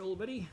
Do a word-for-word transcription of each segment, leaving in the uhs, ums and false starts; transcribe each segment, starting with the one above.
all ready?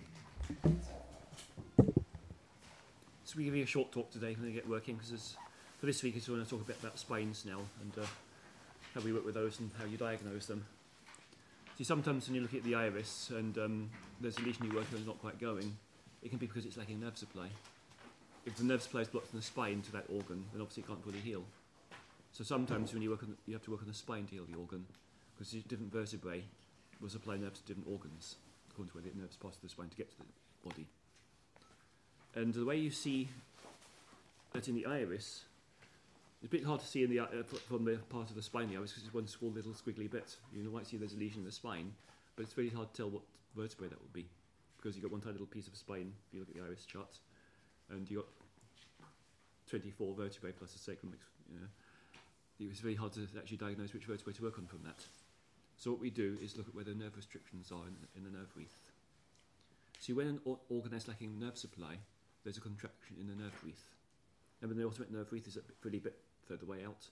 So we're giving a short talk today when we get working, because for this week I just want to talk a bit about spines now and uh, how we work with those and how you diagnose them. See, sometimes when you look at the iris and um, there's a lesion you work on that's not quite going, it can be because it's lacking nerve supply. If the nerve supply is blocked in the spine to that organ, then obviously it can't fully heal. So sometimes when you work on, you have to work on the spine to heal the organ, because different vertebrae will supply nerves to different organs, according to where the nerves pass through the spine to get to the body. And the way you see that in the iris, it's a bit hard to see in the, uh, from the part of the spine in the iris, because it's one small little squiggly bit. You might see there's a lesion in the spine, but it's very hard to tell what vertebrae that would be, because you've got one tiny little piece of spine, if you look at the iris chart, and you've got twenty-four vertebrae plus a sacrum. You know, it's very hard to actually diagnose which vertebrae to work on from that. So what we do is look at where the nerve restrictions are in, in the nerve wreath. See, when an or- organ is lacking nerve supply, there's a contraction in the nerve wreath. And when the ultimate nerve wreath is a bit, really bit further way out.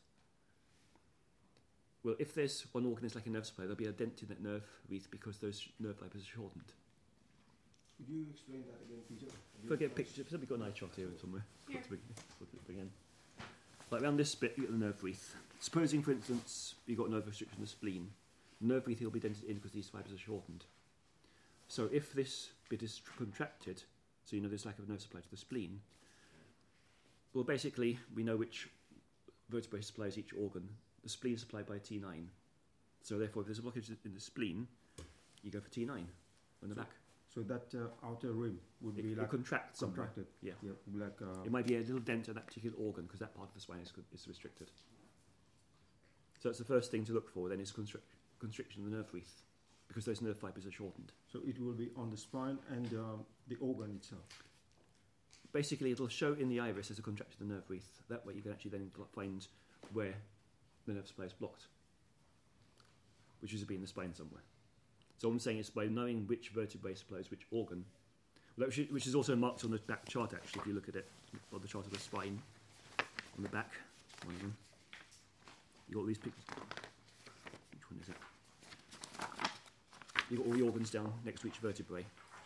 Well, if there's one organ is lacking nerve supply, there'll be a dent in that nerve wreath because those nerve fibers are shortened. Could you explain that again, Peter? If I get a picture, somebody got an eye chart here somewhere. Here. Again. Like around this bit, you get the nerve wreath. Supposing, for instance, you've got nerve restriction in the spleen, the nerve wreath will be dented in because these fibers are shortened. So if this bit is contracted, so you know there's lack of nerve supply to the spleen, well, basically, we know which vertebrae supplies each organ. The spleen is supplied by T nine. So therefore, if there's a blockage in the spleen, you go for T nine on the so, back. So that uh, outer rim would it, be it like contracts contracted. Yeah. yeah like, uh, it might be a little dent in that particular organ because that part of the spine is, is restricted. So that's the first thing to look for then is constric- constriction of the nerve wreath, because those nerve fibers are shortened. So it will be on the spine and um, the organ itself. Basically, it'll show in the iris as a contraction of the nerve wreath. That way you can actually then find where the nerve supply is blocked, which is to be in the spine somewhere. So what I'm saying is by knowing which vertebrae supplies which organ, which is also marked on the back chart actually, if you look at it, on the chart of the spine, on the back, one of them. You've got all these pictures. Which one is it? You've got all the organs down next to each vertebrae.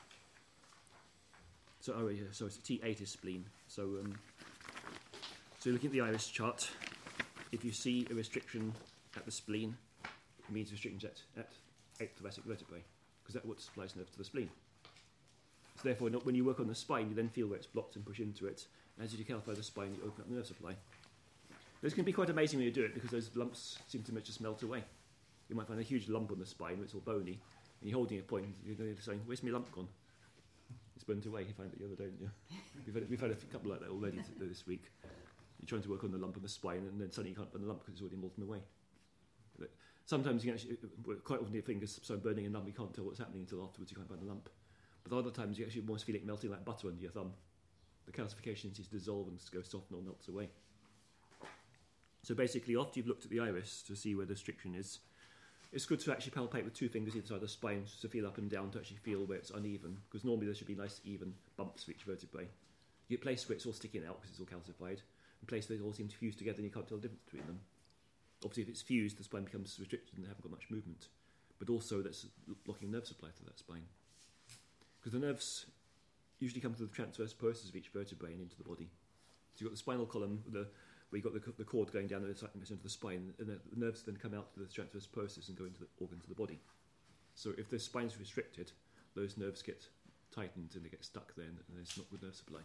So, oh yeah, so it's T eight is spleen. So, um, so looking at the iris chart, if you see a restriction at the spleen, it means restrictions at, at eighth thoracic vertebrae, because that's what supplies nerve to the spleen. So therefore, not, when you work on the spine, you then feel where it's blocked and push into it. And as you calcify the spine, you open up the nerve supply. This can be quite amazing when you do it, because those lumps seem to just melt away. You might find a huge lump on the spine where it's all bony, and you're holding a point, you're saying, "Where's my lump gone?" It's burnt away. You find it the other day, don't you? we've, had, we've had a couple like that already this week. You're trying to work on the lump on the spine, and then suddenly you can't find the lump because it's already molten away. But sometimes you can actually, quite often your fingers start burning a lump, you can't tell what's happening until afterwards you can't find the lump. But other times you actually almost feel it melting like butter under your thumb. The calcification seems to dissolve and go soften or melts away. So basically, after you've looked at the iris to see where the restriction is, it's good to actually palpate with two fingers either side of the spine to feel up and down to actually feel where it's uneven, because normally there should be nice even bumps for each vertebrae. You get places where it's all sticking out because it's all calcified, and places where they all seem to fuse together and you can't tell the difference between them. Obviously, if it's fused, the spine becomes restricted and they haven't got much movement. But also, that's blocking nerve supply to that spine. Because the nerves usually come through the transverse process of each vertebrae and into the body. So you've got the spinal column, the, where you've got the, the cord going down the into the spine, and the, the nerves then come out through the transverse process and go into the organs of the body. So if the spine's restricted, those nerves get tightened and they get stuck there, and there's not good nerve supply.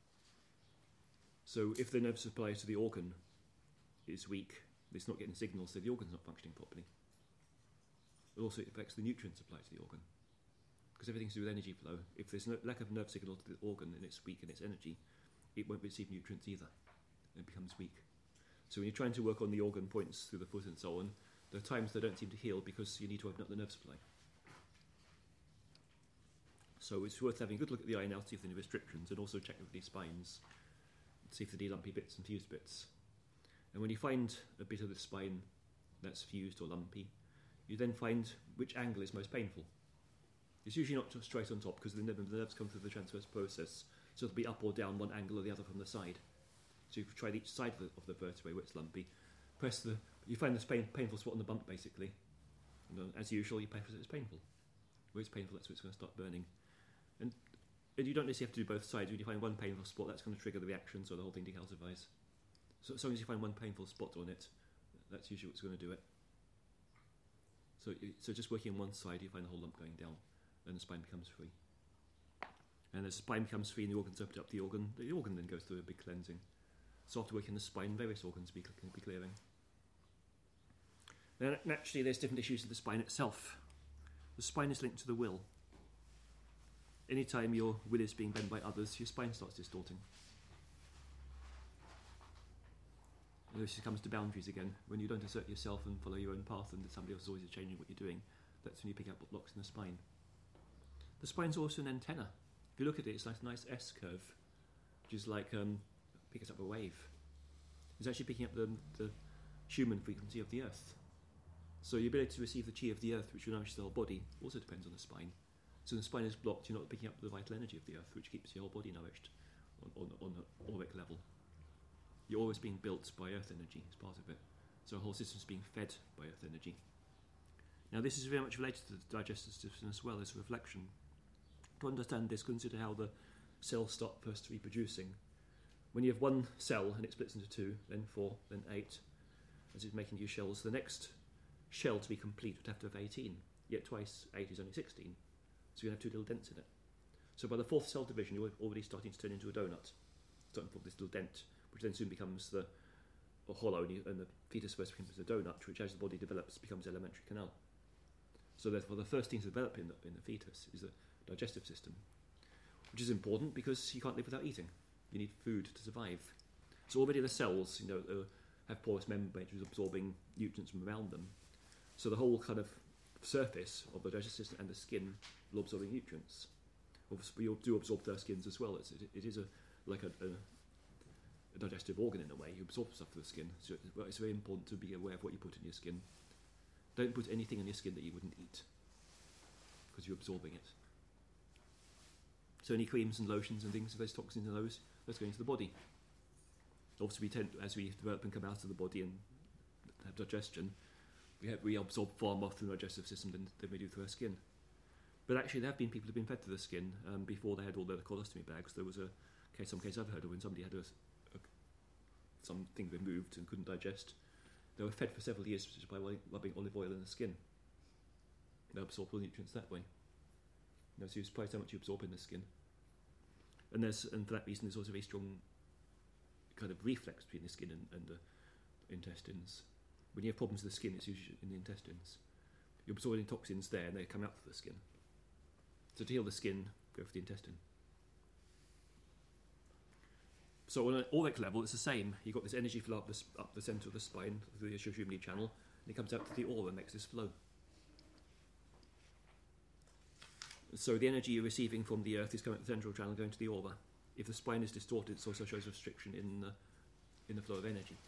So if the nerve supply to the organ is weak, it's not getting signals, so the organ's not functioning properly. It also affects the nutrient supply to the organ, because everything's to do with energy flow. If there's no lack of nerve signal to the organ and it's weak in its energy, it won't receive nutrients either. It becomes weak. So when you're trying to work on the organ points through the foot and so on, there are times they don't seem to heal because you need to open up the nerve supply. So it's worth having a good look at the eye now to see if there are any restrictions, and also check with these spines, see if there are lumpy bits and fused bits. And when you find a bit of the spine that's fused or lumpy, you then find which angle is most painful. It's usually not straight on top, because the nerves come through the transverse process, so it'll be up or down one angle or the other from the side. So you've tried each side of the, of the vertebrae where it's lumpy. Press the, you find this pain, painful spot on the bump basically. And uh, as usual, you press it, it's painful. where it's painful, that's where it's going to start burning. And, and you don't necessarily have to do both sides. When you find one painful spot, that's going to trigger the reaction, so the whole thing decalcifies. So as long as you find one painful spot on it, that's usually what's going to do it. So, so just working on one side, you find the whole lump going down, and the spine becomes free. And as the spine becomes free and the organs open up, the organ, the organ then goes through a big cleansing. So after working the spine, various organs be, can be clearing. Now, naturally, there's different issues with the spine itself. The spine is linked to the will. Anytime your will is being bent by others, your spine starts distorting. And this comes to boundaries again. When you don't assert yourself and follow your own path, and somebody else is always changing what you're doing, that's when you pick up what blocks in the spine. The spine's also an antenna. If you look at it, it's like a nice S curve, which is like um, picks up a wave. It's actually picking up the, the Schumann frequency of the Earth. So your ability to receive the chi of the Earth, which will nourish the whole body, also depends on the spine. So when the spine is blocked, you're not picking up the vital energy of the Earth, which keeps your whole body nourished on, on, on an auric level. You're always being built by Earth energy as part of it. So the whole system's being fed by Earth energy. Now this is very much related to the digestive system as well as reflection. To understand this, consider how the cells start first reproducing. When you have one cell and it splits into two, then four, then eight, as it's making new shells, the next shell to be complete would have to have eighteen. Yet twice eight is only sixteen. So you have two little dents in it. So by the fourth cell division, you're already starting to turn into a donut. Starting to form this little dent, which then soon becomes the a hollow, and, you, and the fetus first becomes a donut, which as the body develops becomes elementary canal. So therefore the first thing to develop in the, in the fetus is the digestive system, which is important because you can't live without eating. You need food to survive. So already the cells, you know, uh, have porous membranes absorbing nutrients from around them. So the whole kind of surface of the digestive system and the skin will absorbing nutrients. Obviously, we do absorb their skins as well. It's, it, it is a like a, a, a digestive organ in a way. You absorb stuff through the skin. So it's very important to be aware of what you put in your skin. Don't put anything in your skin that you wouldn't eat, because you're absorbing it. So any creams and lotions and things, if there's toxins in those, that's going to the body. Obviously, we tend, as we develop and come out of the body and have digestion, we, have, we absorb far more through the digestive system than, than we do through our skin. But actually, there have been people who've been fed through the skin um, before they had all their colostomy bags. There was a case, some case I've heard of when somebody had a, a, something removed and couldn't digest. They were fed for several years just by rubbing olive oil in the skin. They absorb all the nutrients that way. You know, so you're surprised how much you absorb in the skin. And there's, and for that reason, there's also a very strong kind of reflex between the skin and, and the intestines. When you have problems with the skin, it's usually in the intestines. You're absorbing toxins there, and they come out through the skin. So to heal the skin, go for the intestine. So on an auric level, it's the same. You've got this energy flow up the, up the centre of the spine through the Shushumni channel, and it comes out to the aura and makes this flow. So the energy you're receiving from the earth is coming to the central channel, going to the aura. If the spine is distorted, it also shows restriction in the, in the flow of energy.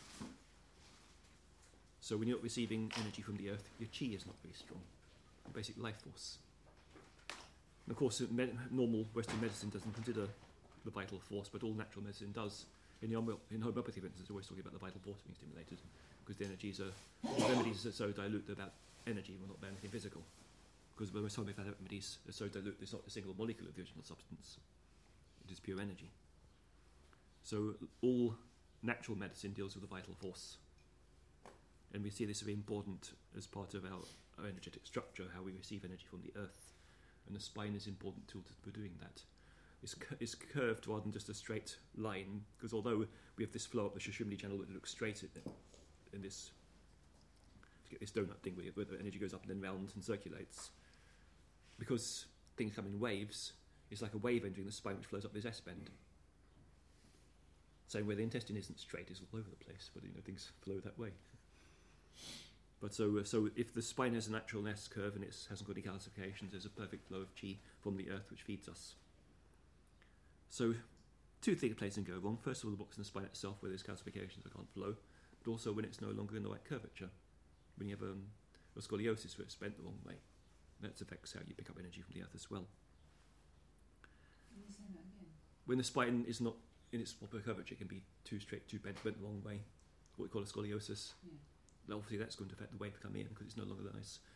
So when you're not receiving energy from the earth, your chi is not very strong, your basic life force. And of course, med- normal Western medicine doesn't consider the vital force, but all natural medicine does. In, the homo- in homeopathy, for instance, it's always talking about the vital force being stimulated, because the energies are, the remedies are so dilute they're about energy, well, not about anything physical. Because the most homeopathic remedies are so dilute, there's not a single molecule of the original substance. It is pure energy. So all natural medicine deals with the vital force. And we see this very important as part of our, our energetic structure, how we receive energy from the earth. And the spine is an important tool to, for doing that. It's, cu- it's curved rather than just a straight line, because although we have this flow up the Shushumni channel that looks straight in, in this, to get this donut thing where, where the energy goes up and then round and circulates, because things come in waves, it's like a wave entering the spine which flows up this S-bend. Same way the intestine isn't straight, it's all over the place, but you know things flow that way. But so, uh, so if the spine has a natural S curve and it hasn't got any calcifications, there's a perfect flow of chi from the earth which feeds us. So, two things places can go wrong. First of all, the blocks in the spine itself, where there's calcifications that can't flow, but also when it's no longer in the right curvature. When you have um, a scoliosis where it's bent the wrong way, that affects how you pick up energy from the earth as well. Can you say that again? When the spine is not in its proper curvature, it can be too straight, too bent, bent the wrong way. What we call a scoliosis. Yeah. Obviously, that's going to affect the way to come in because it's no longer nice.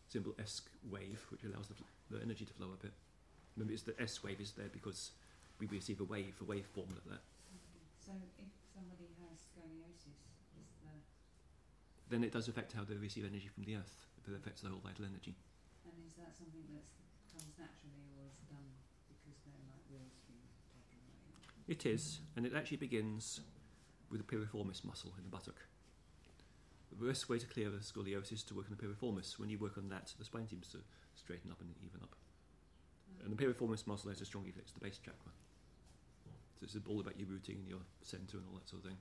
symbol S wave, which allows the, the energy to flow a bit. Remember, it's the S wave is there because we receive a wave, a waveform like that. So if somebody has scoliosis, is the Then it does affect how they receive energy from the earth. It affects the whole vital energy. and is that something that comes naturally or is done because they're like wills being taken away? It is, and it actually begins with the piriformis muscle in the buttock. The best way to clear the scoliosis is to work on the piriformis. When you work on that, the spine seems to straighten up and even up. And the piriformis muscle has a strong effect to the base chakra. So it's all about your rooting and your centre and all that sort of thing.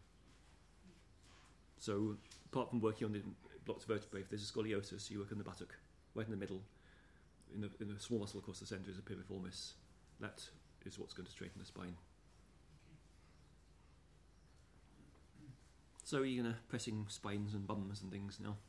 So apart from working on the blocks of vertebrae, if there's a scoliosis, you work on the buttock, right in the middle. In the, in the small muscle across the centre is a piriformis. That is what's going to straighten the spine. So you're going to pressing spines and bums and things now.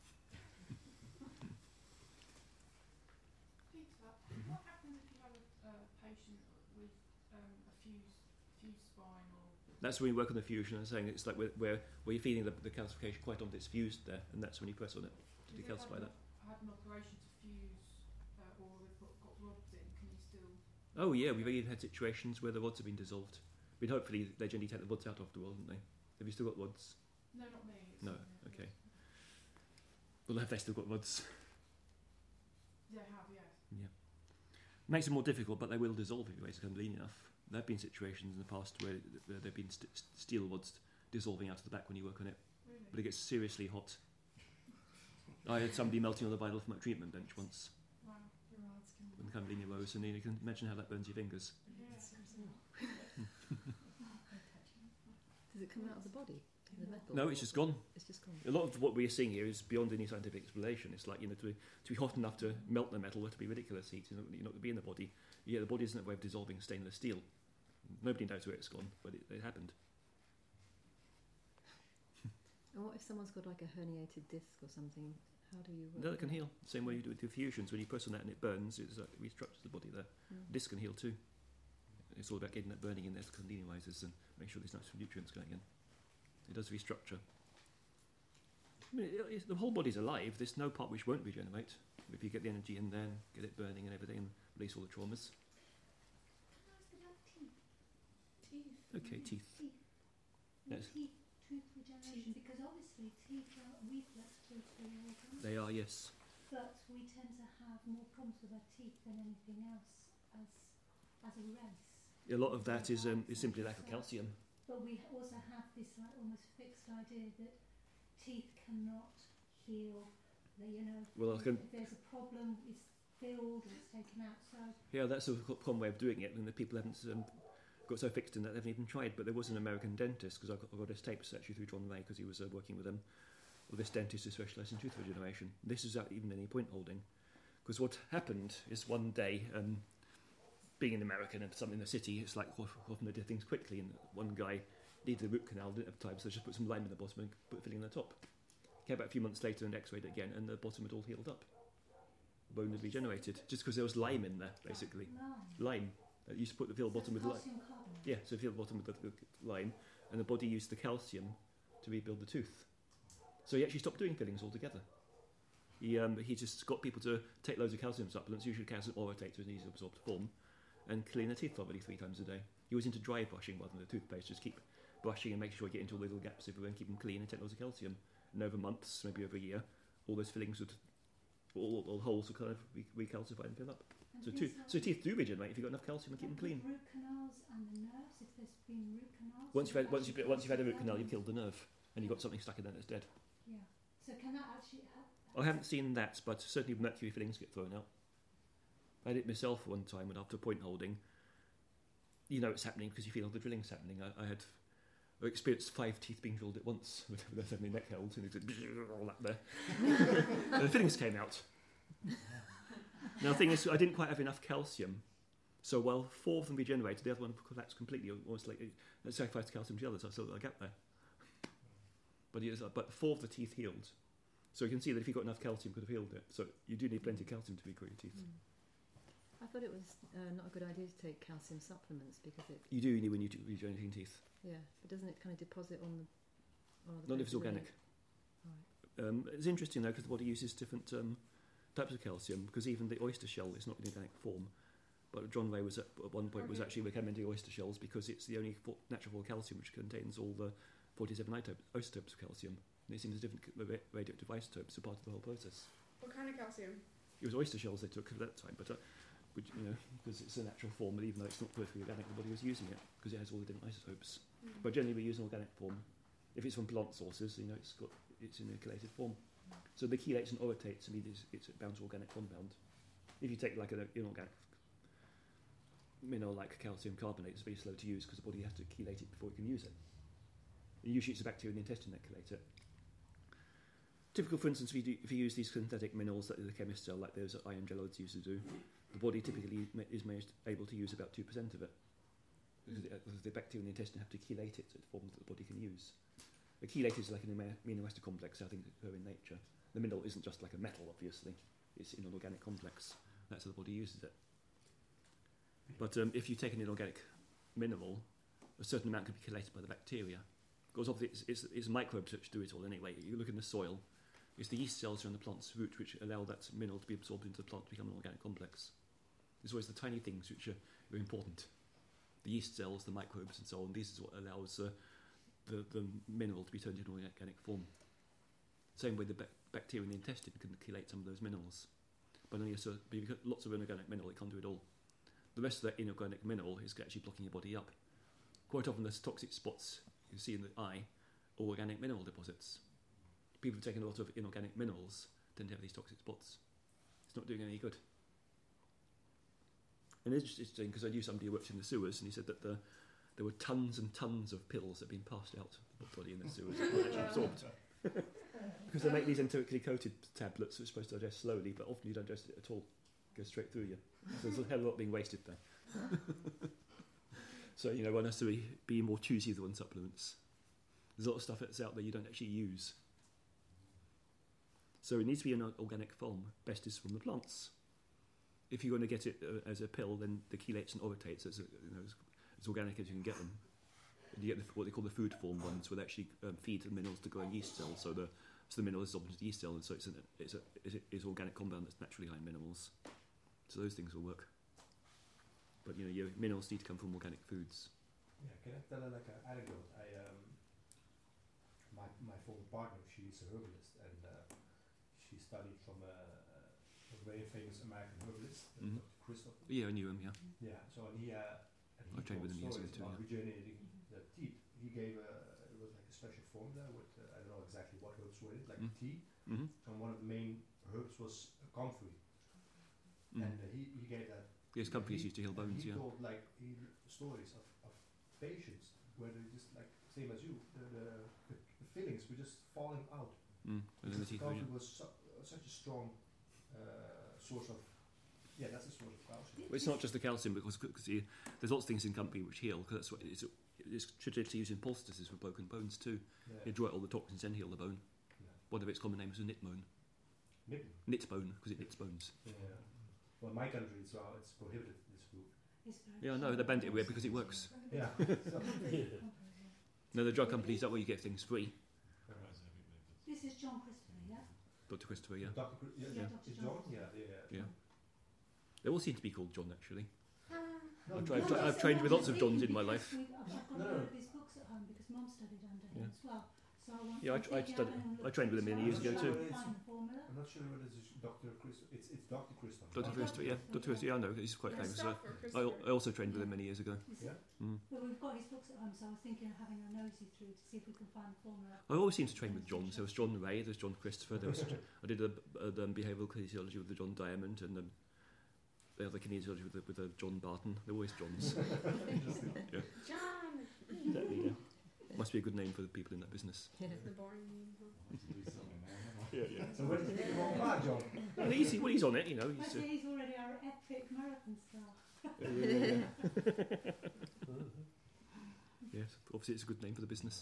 Peter, what happens if you have a uh, patient with um, a fused, fused spine or... That's when you work on the fusion. I'm saying it's like where, where, where you're feeling the, the calcification quite onto it's fused there, and that's when you press on it to If they've decalcify had that. an- had an operation to fuse uh, or they've got, got rods in, can you still... Oh yeah, we've even had situations where the rods have been dissolved. I mean, hopefully they generally take the rods out after a while, don't they? Have you still got rods? No, not me. It's No, somebody else. okay. Well, have they still got rods? They have, yes. Makes it more difficult, but they will dissolve if you wait to become lean enough. There have been situations in the past where there have been st- steel rods dissolving out of the back when you work on it, Really? but it gets seriously hot. I had somebody melting on the vinyl from a treatment bench once Wow. when the Camelina rose, and you can imagine how that burns your fingers. Yeah. Does it come out of the body? The metal? No, it's just gone. It's just gone. A lot of what we're seeing here is beyond any scientific explanation. It's like, you know, to be, to be hot enough to melt the metal, or to be ridiculous heat, you're not, you're not going to be in the body. Yeah, the body isn't a way of dissolving stainless steel. Nobody knows where it's gone, but it, it happened. And what if someone's got like a herniated disc or something? How do you work No, that can that? heal. Same way you do with diffusions. When you press on that and it burns, it like restructures the body there. Mm. This can heal too. It's all about getting that burning in there to continuises and make sure there's nice nutrients going in. It does restructure. I mean, it, it's, the whole body's alive. There's no part which won't regenerate. If you get the energy in there and get it burning and everything and release all the traumas. Okay, teeth. Teeth. Yes. Teeth, tooth regeneration, because obviously teeth are reflex tooth organs, They are, yes. but we tend to have more problems with our teeth than anything else as as a race. A lot of that is, um, is simply lack of calcium. But we also have this like almost fixed idea that teeth cannot heal. That, you know, Well, I if, can- if there's a problem, it's filled or it's taken out. So Yeah, that's a co- common way of doing it, and the people haven't um, got so fixed in that they haven't even tried. But there was an American dentist, because I got, I got his tapes actually through John May, because he was uh, working with them. Well, this dentist is specialised in tooth regeneration. This is without even any point holding. Because what happened is one day, um, being an American and something in the city, it's like often they do things quickly, and one guy needed a root canal, didn't have time, so just put some lime in the bottom and put filling in the top. Came back a few months later and x-rayed it again, and the bottom had all healed up. The bone had regenerated, just because there was lime in there, basically. lime. Lime. Uh, you used to put the fill bottom with lime. calcium carbonate. Yeah, so fill the bottom with the, the lime, and the body used the calcium to rebuild the tooth. So he actually stopped doing fillings altogether. He um, he just got people to take loads of calcium supplements, usually calcium orotate to an easily absorbed form, and clean their teeth thoroughly three times a day. He was into dry brushing rather than the toothpaste, just keep brushing and make sure you get into all the little gaps everywhere and keep them clean and take loads of calcium. And over months, maybe over a year, all those fillings would, all, all holes would kind of re- recalcify and fill up. And So, these tooth, are- so teeth do regenerate if you've got enough calcium and keep them and clean. with root canals and the nerves, if there's been root canals. Once you've had, once actually you've, once you've had a root calcium canal, you've carbonate. killed the nerve, and you've got something stuck in there that's dead. Yeah. So can that actually help? I haven't seen that, but certainly mercury fillings get thrown out. I did it myself one time, and after point holding, you know it's happening because you feel the drilling's happening. I, I had I experienced five teeth being drilled at once with, with my neck held, and it did all that there. And the fillings came out. Now the thing is, I didn't quite have enough calcium, so while four of them regenerated, the other one collapsed completely, almost like it sacrificed calcium to the others. I still got a gap there. But, it was, but four of the teeth healed. So you can see that if you got enough calcium, could have healed it. So you do need plenty of calcium to regrow your teeth. Mm. I thought it was uh, not a good idea to take calcium supplements because it, You do need when you do regenerating teeth. yeah, but doesn't it kind of deposit on the? On other Not if it's places, organic. really? Right. Um, it's interesting though because the body uses different um, types of calcium, because even the oyster shell is not in organic form. But John Ray was at, at one point was actually recommending oyster shells because it's the only fo- natural form of calcium which contains all the forty-seven isotope- isotopes of calcium. And it seems different ra- radioactive isotopes are part of the whole process. What kind of calcium? It was oyster shells they took at that time, but uh, which, you know, because it's a natural form, but even though it's not perfectly organic, the body was using it because it has all the different isotopes. Mm. But generally, we use an organic form. If it's from plant sources, you know, it's got it's in a chelated form. So the chelates and orotates, I mean, it's, it's bound to organic compound. If you take like an inorganic mineral like calcium carbonate, it's very slow to use because the body has to chelate it before it can use it. And usually, it's the bacteria in the intestine that chelate it. Typical, for instance, if you, do, if you use these synthetic minerals that the chemists sell, like those iron gelides used to do, the body typically ma- is managed, able to use about two percent of it. Because the, because the bacteria in the intestine have to chelate it to forms that the body can use. A chelate is like an amino acid complex, I think, occur in nature. The mineral isn't just like a metal, obviously. It's in an organic complex. That's how the body uses it. But um, if you take an inorganic mineral, a certain amount can be chelated by the bacteria. Because obviously it's, it's, it's microbes which do it all anyway. You look in the soil, it's the yeast cells around the plant's root which allow that mineral to be absorbed into the plant to become an organic complex. It's always the tiny things which are, are important. The yeast cells, the microbes and so on, this is what allows uh, the, the mineral to be turned into an organic form. Same way the ba- bacteria in the intestine can chelate some of those minerals. But only a certain, but you've got lots of inorganic mineral, it can't do it all. The rest of that inorganic mineral is actually blocking your body up. Quite often there's toxic spots you see in the eye, are organic mineral deposits. People who've taken a lot of inorganic minerals tend to have these toxic spots. It's not doing any good. And it's interesting because I knew somebody who worked in the sewers, and he said that the, there were tons and tons of pills that had been passed out to the body in the sewers that were actually absorbed. Because they make these enterically coated tablets that are supposed to digest slowly, but often you don't digest it at all. It goes straight through you. So there's a hell of a lot being wasted there. So, you know, one has to be, be more choosy with one supplements. There's a lot of stuff that's out there you don't actually use. So it needs to be in an organic form. Best is from the plants. If you're going to get it uh, as a pill, then the chelates and orotates, as, you know, as, as organic as you can get them. And you get the, what they call the food form ones, where they actually um, feed the minerals to growing yeast cells. So the so the mineral is absorbed into the yeast cell, and so it's an it's a it's, a, it's organic compound that's naturally high in minerals. So those things will work. But you know, your minerals need to come from organic foods. Yeah, can I tell a, like an anecdote? I um, my my former partner, she's a herbalist, and uh, she studied from a, a very famous American herbalist, uh, Mhm. Doctor Christopher. Yeah, I knew him. Yeah. Yeah, so and he uh, and he I trained told with him years stories ago too, about yeah. regenerating the teeth. He gave a it was like a special formula with uh, I don't know exactly what herbs were in it, like Mm. tea, Mm-hmm. and one of the main herbs was uh, comfrey, Mm. and uh, he he gave that. Yes, companies he, used to heal and bones. He Yeah. told like he, stories of, of patients where they just like same as you, the the, the, the fillings were just falling out. Mm. And then the Because teeth. comfrey Yeah. was su- uh, such a strong uh, source of yeah, that's a source of calcium. Well, it's not just the calcium, because cause you, there's lots of things in comfrey which heal. Because that's what it's, it's traditionally used in poultices for broken bones too. Yeah. You draw out all the toxins and heal the bone. Yeah. One of its common names is knit bone. Nip. Knit bone, because it knits bones. Yeah. Well, in my country, it's uh, it's prohibited. This food. It's very Yeah, no, they banned it away because it works. Yeah. So, No, the drug companies, that way you get things free. This is John Christopher, yeah? Doctor Christopher, yeah. Doctor Chris, yeah, Yeah, yeah. Doctor It's John. John. Yeah, yeah. Yeah. They all seem to be called John, actually. No, I've tried- John- I've trained with lots of Johns in my life. I've got No, a no. lot of his books at home because Mum studied under him Yeah. as well. So I want Yeah, I to tr- I dig studied- out and I look trained with him through many some years ago of too. the Find the formula. I'm not sure whether it's Doctor Chris. It's it's Doctor Christopher. Doctor Oh, Christopher, yeah. Doctor Christopher, yeah, I know. He's quite famous. Uh, Christopher, I, Christopher. I also trained with him many years ago. Yeah. Mm. But we've got his books at home, so I was thinking of having a nosy through to see if we can find the formula. I always seem to train with Johns. There was John Ray, there's John Christopher. There was, I did a, a, um, behavioural kinesiology with the John Diamond, and um, the other kinesiology with the, with the John Barton. They're always Johns. Yeah. John! Exactly, yeah. Must be a good name for the people in that business. The boring name, huh? Yeah, yeah. So where did you take him on back, John? Well, he's, well, he's on it, you know. He's, uh, Actually, he's already our epic marathon star. yeah, yeah, yeah. Yes, obviously it's a good name for the business.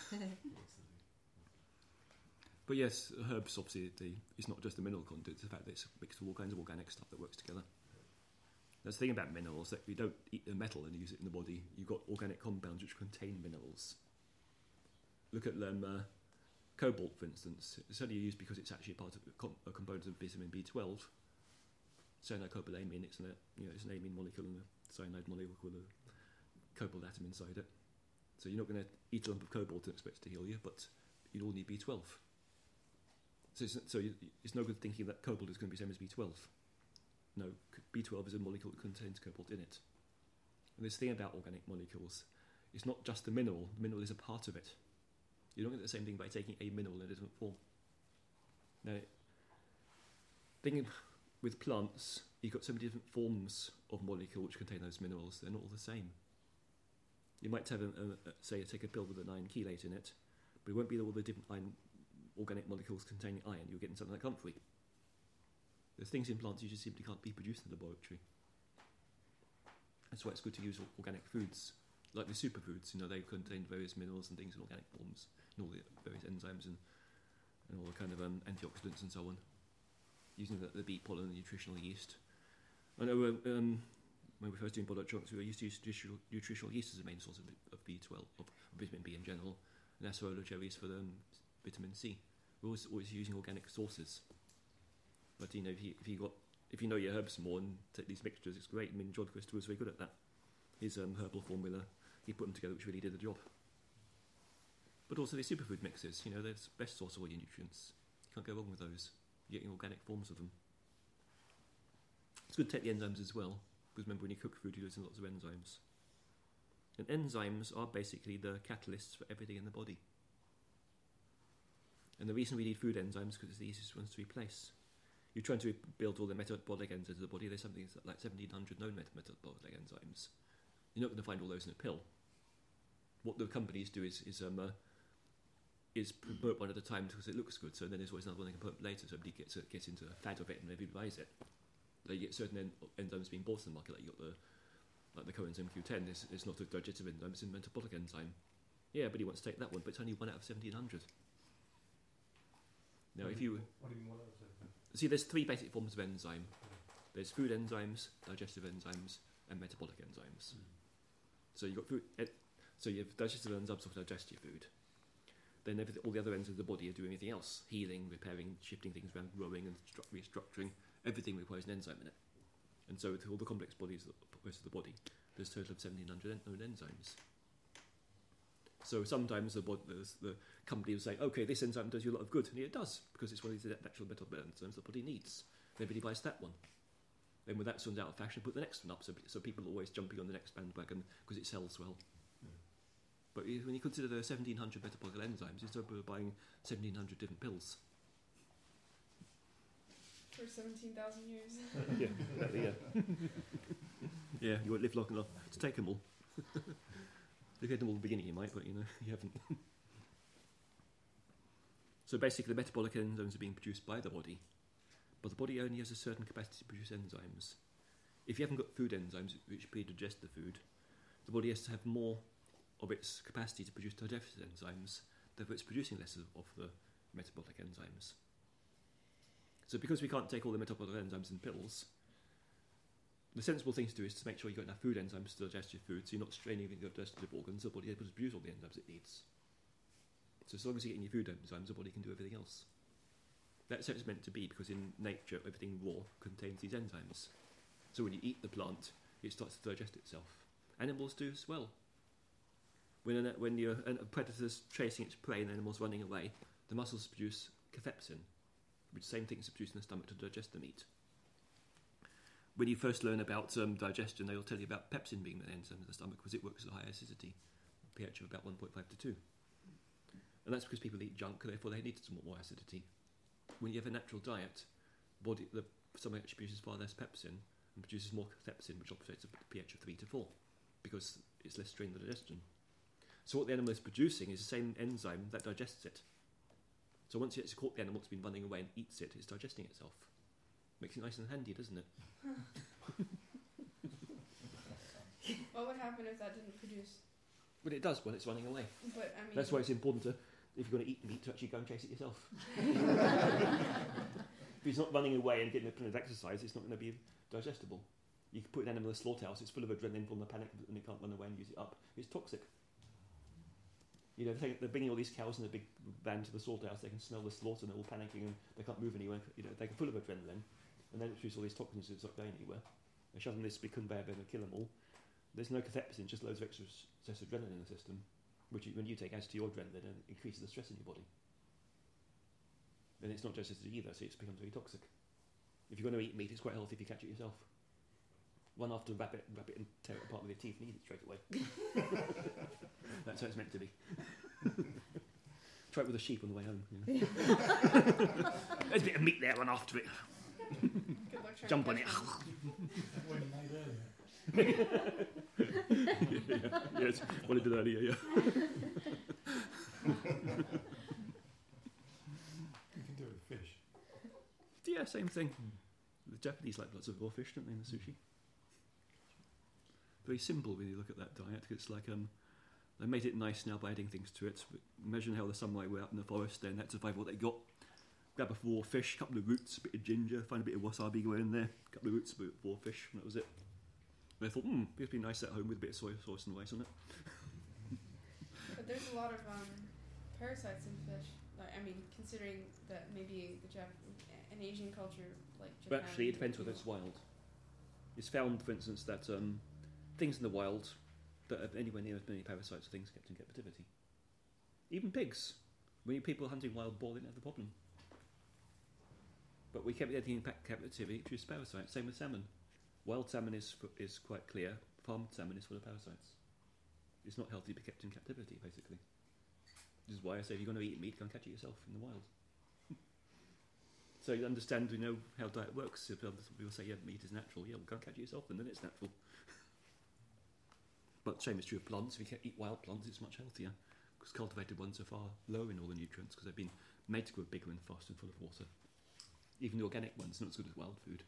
But yes, herbs, obviously, the, it's not just the mineral content, it's the fact that it's mixed with all kinds of organic stuff that works together. That's the thing about minerals, that you don't eat the metal and use it in the body. You've got organic compounds which contain minerals. Look at um, uh, cobalt, for instance, it's only used because it's actually part of a, com- a component of vitamin B twelve. Cyanocobalamin, it's an, you know, it's an amine molecule and a cyanide molecule with a cobalt atom inside it. So you're not going to eat a lump of cobalt and expect it to heal you, but you all need B twelve. So it's, so you, it's no good thinking that cobalt is going to be the same as B twelve. No, B twelve is a molecule that contains cobalt in it. And this thing about organic molecules, it's not just a mineral. The mineral is a part of it. You don't get the same thing by taking a mineral in a different form. Now, thinking with plants, you've got so many different forms of molecule which contain those minerals. They're not all the same. You might have, a, a, a, say, take a pill with an iron chelate in it, but it won't be all the different iron, organic molecules containing iron. You'll get in something like comfrey. There's things in plants you just simply can't be produced in the laboratory. That's why it's good to use organic foods, like the superfoods. You know, they contain various minerals and things in organic forms, and all the various enzymes and, and all the kind of um, antioxidants and so on. Using the, the bee pollen and nutritional yeast. I know um, when we were first doing Bodotronics, we used to use nutritional, nutritional yeast as the main source of, of B twelve, of vitamin B in general, and acerola cherries for the um, vitamin C. We're always, always using organic sources. But you know, if you, if you got if you know your herbs more and take these mixtures, it's great. I mean, John Crystal was very good at that. His um, herbal formula, he put them together, which really did the job. But also the superfood mixes, you know, they're the best source of all your nutrients. You can't go wrong with those. You're getting organic forms of them. It's good to take the enzymes as well, because remember when you cook food, you're using lots of enzymes. And enzymes are basically the catalysts for everything in the body. And the reason we need food enzymes is because it's the easiest ones to replace. You're trying to build all the metabolic enzymes of the body. There's something like seventeen hundred known met- metabolic enzymes. You're not going to find all those in a pill. What the companies do is is um, uh, is promote one at a time because it looks good. So then there's always another one they can put later. So somebody gets gets into a fad of it and everybody buys it. They get certain en- enzymes being bought in the market, like you got the like the coenzyme Q ten. It's, it's not a digestive enzyme; it's a metabolic enzyme. Yeah, but he wants to take that one, but it's only one out of seventeen hundred. Now, What if do you what do you mean one out of seven? see, there's three basic forms of enzyme. There's food enzymes, digestive enzymes, and metabolic enzymes. Mm. So you've got food. Eh, so you have digestive enzymes to digest your food. Then everything, all the other ends of the body are doing everything else: healing, repairing, shifting things around, growing, and stru- restructuring. Everything requires an enzyme in it. And so, with all the complex bodies, the rest of the body, there's a total of seventeen hundred en- known enzymes. So sometimes the, bod- the, the company will say, okay, this enzyme does you a lot of good. And it does, because it's one of these natural metabolic enzymes the body needs. Everybody buys that one. Then when that one's out of fashion, put the next one up. So, so people are always jumping on the next bandwagon because it sells well. Yeah. But when you consider there are seventeen hundred metabolic enzymes, it's over buying seventeen hundred different pills. For seventeen thousand years. Yeah, exactly, yeah. Yeah, you won't live long enough to take them all. If you had them all at the beginning, you might, but you know, you haven't. So basically, the metabolic enzymes are being produced by the body, but the body only has a certain capacity to produce enzymes. If you haven't got food enzymes which pre-digest the food, the body has to have more of its capacity to produce digestive enzymes, therefore it's producing less of, of the metabolic enzymes. So because we can't take all the metabolic enzymes in pills, the sensible thing to do is to make sure you've got enough food enzymes to digest your food, so you're not straining your digestive organs, so the body is able to produce all the enzymes it needs. So as long as you're getting your food enzymes, the body can do everything else. That's how it's meant to be, because in nature, everything raw contains these enzymes. So when you eat the plant, it starts to digest itself. Animals do as well. When, an, when you're, a predator's chasing its prey and the animal's running away, the muscles produce cathepsin, which is the same thing as produced in the stomach to digest the meat. When you first learn about um, digestion, they'll tell you about pepsin being an enzyme in the stomach because it works at a high acidity, pH of about one point five to two. And that's because people eat junk, therefore they need some more acidity. When you have a natural diet, body, the stomach actually produces far less pepsin and produces more cathepsin, which operates at a pH of three to four, because it's less strained the digestion. So what the animal is producing is the same enzyme that digests it. So once it's caught the animal that's been running away and eats it, it's digesting itself. Makes it nice and handy, doesn't it? What would happen if that didn't produce? Well, it does when it's running away. But I mean, That's why it's important to, if you're going to eat meat, to actually go and chase it yourself. If it's not running away and getting a ton of exercise, it's not going to be digestible. You can put an animal in a slaughterhouse, it's full of adrenaline from the panic and it can't run away and use it up. It's toxic. You know, they're bringing all these cows in a big van to the slaughterhouse, they can smell the slaughter and they're all panicking and they can't move anywhere. You know, they're full of adrenaline, and then it shoots all these toxins, it's not going anywhere. They shove them in this big conveyor belt and kill them all. There's no cathepsin, just loads of extra excess adrenaline in the system, which you, when you take adds to your adrenaline and increases the stress in your body. And it's not just either, so it becomes very toxic. If you're going to eat meat, it's quite healthy if you catch it yourself. Run after a rabbit, wrap it and tear it apart with your teeth and eat it straight away. That's how it's meant to be. Try it with a sheep on the way home. You know. There's a bit of meat there, run after it. Good luck trying Jump to on it. catch one. What you made earlier. yeah, yeah, yes, what I did earlier, yeah. You can do it with fish. Yeah, same thing. The Japanese like lots of raw fish, don't they, in the sushi? Very simple when you look at that diet. It's like um, they made it nice now by adding things to it. But imagine how the samurai were out in the forest, then had to survive what they got. Grab a raw fish, a couple of roots, a bit of ginger, find a bit of wasabi going in there, a couple of roots, a bit of raw fish, and that was it. And I thought, hmm, it'd be nice at home with a bit of soy sauce and rice on it. But there's a lot of um, parasites in fish. Like, I mean, considering that maybe the Jap- an Asian culture like Japan. But actually, it depends whether it's wild. It's found, for instance, that um, things in the wild that have anywhere near as many parasites as things kept in captivity. Even pigs. When people hunting wild boar, they didn't have the problem. But we kept everything in captivity, which is parasites. Same with salmon. Wild salmon is is quite clear. Farmed salmon is full of parasites. It's not healthy to be kept in captivity, basically. This is why I say if you're going to eat meat, go and catch it yourself in the wild. So you understand, you know, how diet works. If people say, yeah, meat is natural, yeah, well, go and catch it yourself, and then it's natural. But the same is true of plants. If you eat wild plants, it's much healthier, because cultivated ones are far lower in all the nutrients, because they've been made to grow bigger and faster and full of water. Even the organic ones, not as good as wild food.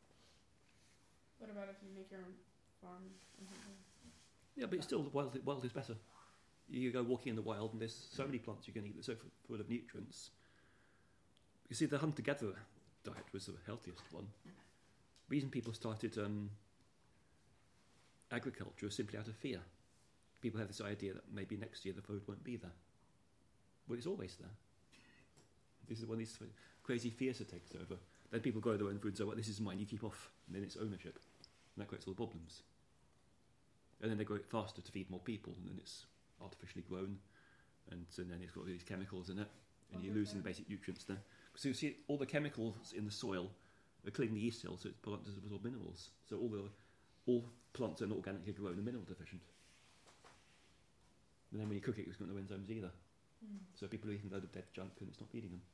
What about if you make your own farm or something? Yeah, but it's still, the wild, wild is better. You go walking in the wild and there's so many plants you can eat that are so full of nutrients. You see, the hunter-gatherer diet was the healthiest one. The reason people started um, agriculture was simply out of fear. People have this idea that maybe next year the food won't be there. Well, it's always there. This is one of these crazy fears that takes over. Then people grow their own food and say, well, this is mine, you keep off. And then it's ownership. And that creates all the problems. And then they grow it faster to feed more people, and then it's artificially grown. And so then it's got all these chemicals in it, and you're losing the basic nutrients there. So you see, all the chemicals in the soil are cleaning the yeast cells, so it plants absorb minerals. So all the all plants that are not organically grown are mineral deficient. And then when you cook it, it's got no enzymes either. Mm. So people are eating a load of dead junk, and it's not feeding them.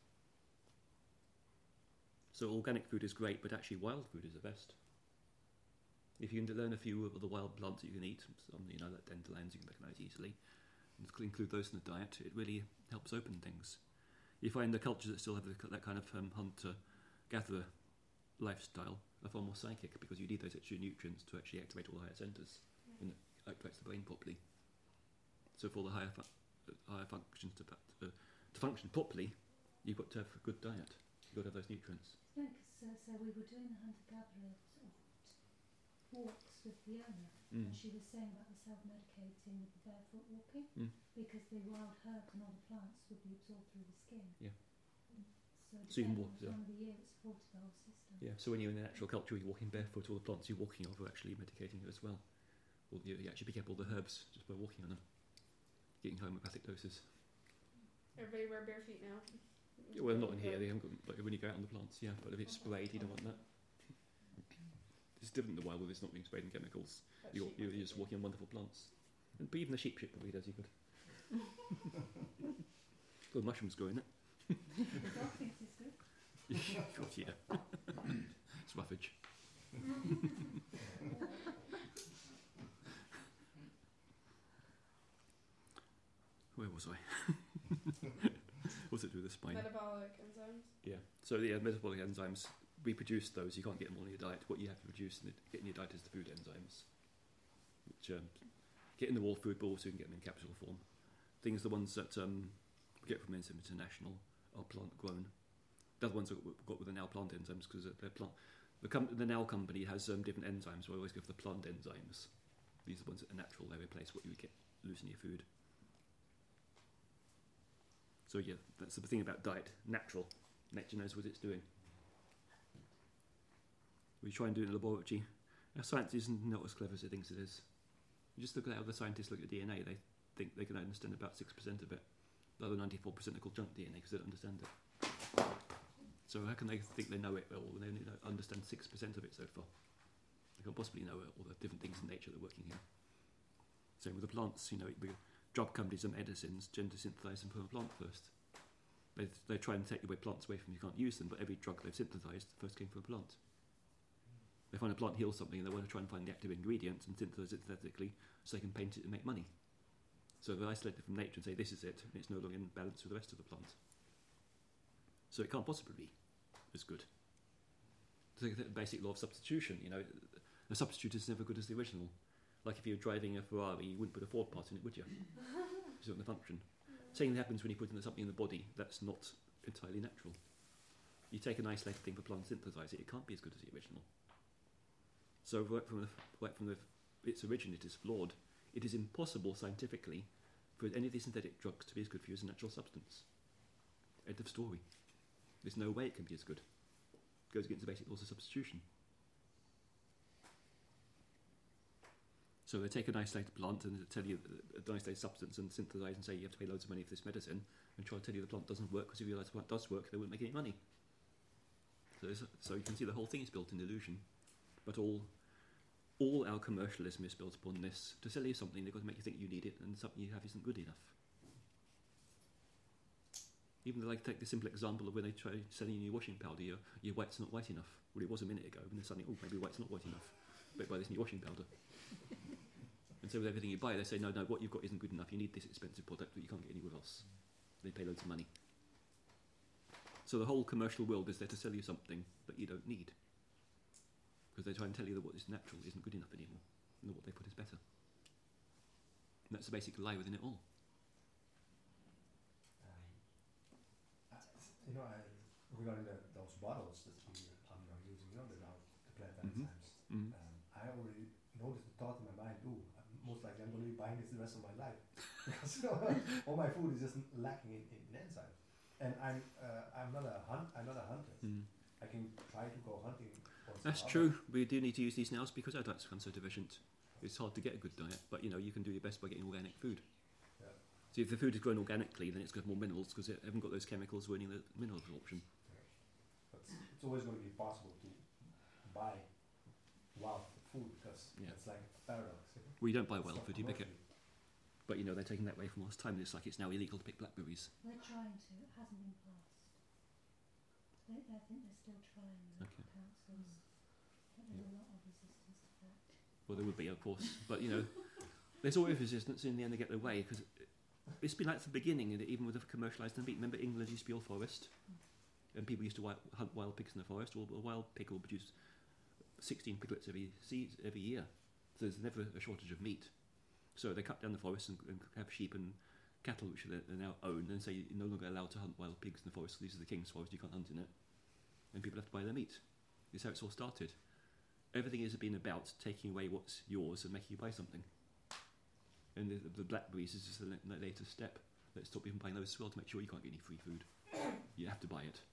So organic food is great, but actually wild food is the best. If you can learn a few of the wild plants that you can eat, some, you know, like dandelions, you can recognise easily, and include those in the diet, it really helps open things. You find the cultures that still have the, that kind of um, hunter-gatherer lifestyle are far more psychic, because you need those extra nutrients to actually activate all the higher centres, and it activates the brain properly. So for all the higher, fu- higher functions to, uh, to function properly, you've got to have a good diet. You've got to have those nutrients. No, because uh, so we were doing the hunter-gatherer sort of walks with Fiona, Mm. and she was saying about the self-medicating with the barefoot walking, Mm. because the wild herbs and other plants would be absorbed through the skin. Yeah. Mm. So, So you can depending walk, on yeah. the time of the year, it supported the whole system. Yeah, so when you're in the natural culture, you're walking barefoot, all the plants you're walking over are actually medicating you as well. Or you, you actually pick up all the herbs just by walking on them, getting homeopathic doses. Everybody wear bare feet now. Yeah, well, not in here, they haven't got, like, when you go out on the plants, yeah, but if it's sprayed, you don't want that. It's different in the wild where it's not being sprayed in chemicals. But You're, sheep you're must be just good. walking on wonderful plants. And, but even the sheep shit probably does you good. Well, mushrooms grow in it. The dog thinks it's good. God, yeah. It's roughage. Where was I? What's it to do with the spine? Metabolic enzymes. Yeah. So yeah, metabolic enzymes, we produce those. You can't get them all in your diet. What you have to produce and get in your diet is the food enzymes, which um, get in the raw food, but also you can get them in capsule form. Things, the ones that um, we get from Enzyme International are plant grown. The other ones that we've got with the now plant enzymes, because they're plant. The, com- the now company has um, different enzymes. So I always go for the plant enzymes. These are the ones that are natural. They replace what you would get loose in your food. So yeah, that's the thing about diet. Natural. Nature knows what it's doing. We try and do it in a laboratory. Our science isn't not as clever as it thinks it is. You just look at how the scientists look at D N A. They think they can understand about six percent of it. The other ninety-four percent are called junk D N A because they don't understand it. So how can they think they know it well when they only know- understand six percent of it so far? They can't possibly know all the different things in nature that are working here. Same with the plants. You know, we, drug companies and medicines tend to synthesize them from a plant first. They, they try and take away plants away from you, can't use them, but every drug they've synthesized first came from a plant. They find a plant heals something and they want to try and find the active ingredient and synthesize it synthetically so they can paint it and make money. So they isolate it from nature and say this is it, and it's no longer in balance with the rest of the plant. So it can't possibly be as good. So the basic law of substitution, you know, a substitute is never as good as the original. Like if you're driving a Ferrari, you wouldn't put a Ford part in it, would you? It's not going to function. Same thing happens when you put in something in the body that's not entirely natural. You take an isolated thing for plant synthesize it, it can't be as good as the original. So right from, the, right from the, its origin, it is flawed. It is impossible scientifically for any of these synthetic drugs to be as good for you as a natural substance. End of story. There's no way it can be as good. It goes against the basic laws of substitution. So they take an isolated plant and tell you an isolated substance and synthesize and say you have to pay loads of money for this medicine and try to tell you the plant doesn't work because if you realise the plant does work, they wouldn't make any money. So, so you can see the whole thing is built in illusion. But all all our commercialism is built upon this. To sell you something, they've got to make you think you need it and something you have isn't good enough. Even though, like, take the simple example of when they try selling you new washing powder, your, your white's not white enough. Well, it was a minute ago, and they're suddenly, oh, maybe white's not white enough. But buy this new washing powder. And so with everything you buy, they say, no, no, what you've got isn't good enough. You need this expensive product that you can't get anywhere else. They pay loads of money. So the whole commercial world is there to sell you something that you don't need. Because they try and tell you that what is natural isn't good enough anymore, and that what they put is better. And that's the basic lie within it all. Um, I, you know, I, regarding the, those bottles that we are now using, you know, the, now, the plant Mhm. enzymes, Mm-hmm. um, I already noticed the thought in my mind, ooh, I'm most likely I'm going to be buying this the rest of my life. Because you know, all my food is just lacking in, in, in enzymes. And I'm uh, I'm not a hunt I'm not a hunter. Mm. I can try to go hunting. once in a That's while, true. We do need to use these now because our diet's become so deficient. It's hard to get a good diet, but you know you can do your best by getting organic food. Yeah. So if the food is grown organically, then it's got more minerals because it haven't got those chemicals ruining the mineral absorption. But it's, it's always going to be possible to buy wild food because Yeah. it's like a paradox. You know? We don't buy It's wild not food, you pick it. commercially. But you know they're taking that away from us. Time it's like it's now illegal to pick blackberries. They're trying to. It hasn't been passed. They, I think they're still trying the Okay. councils. But there's a lot of resistance to that. Well, there would be, of course, but you know, there's always resistance. In the end, they get their way because it's been like the beginning, and even with the commercialised meat. Remember, England used to be all forest, and people used to wi- hunt wild pigs in the forest. Well, a wild pig will produce sixteen piglets every se- every year, so there's never a shortage of meat. So they cut down the forest and, and have sheep and cattle, which they they now own, and say you're no longer allowed to hunt wild pigs in the forest. This is the king's forest; you can't hunt in it, and people have to buy their meat. This is how it's all started. Everything has been about taking away what's yours and making you buy something. And the, the blackberries is just the la- latest step. Let's stop you from buying those as well to make sure you can't get any free food. You have to buy it.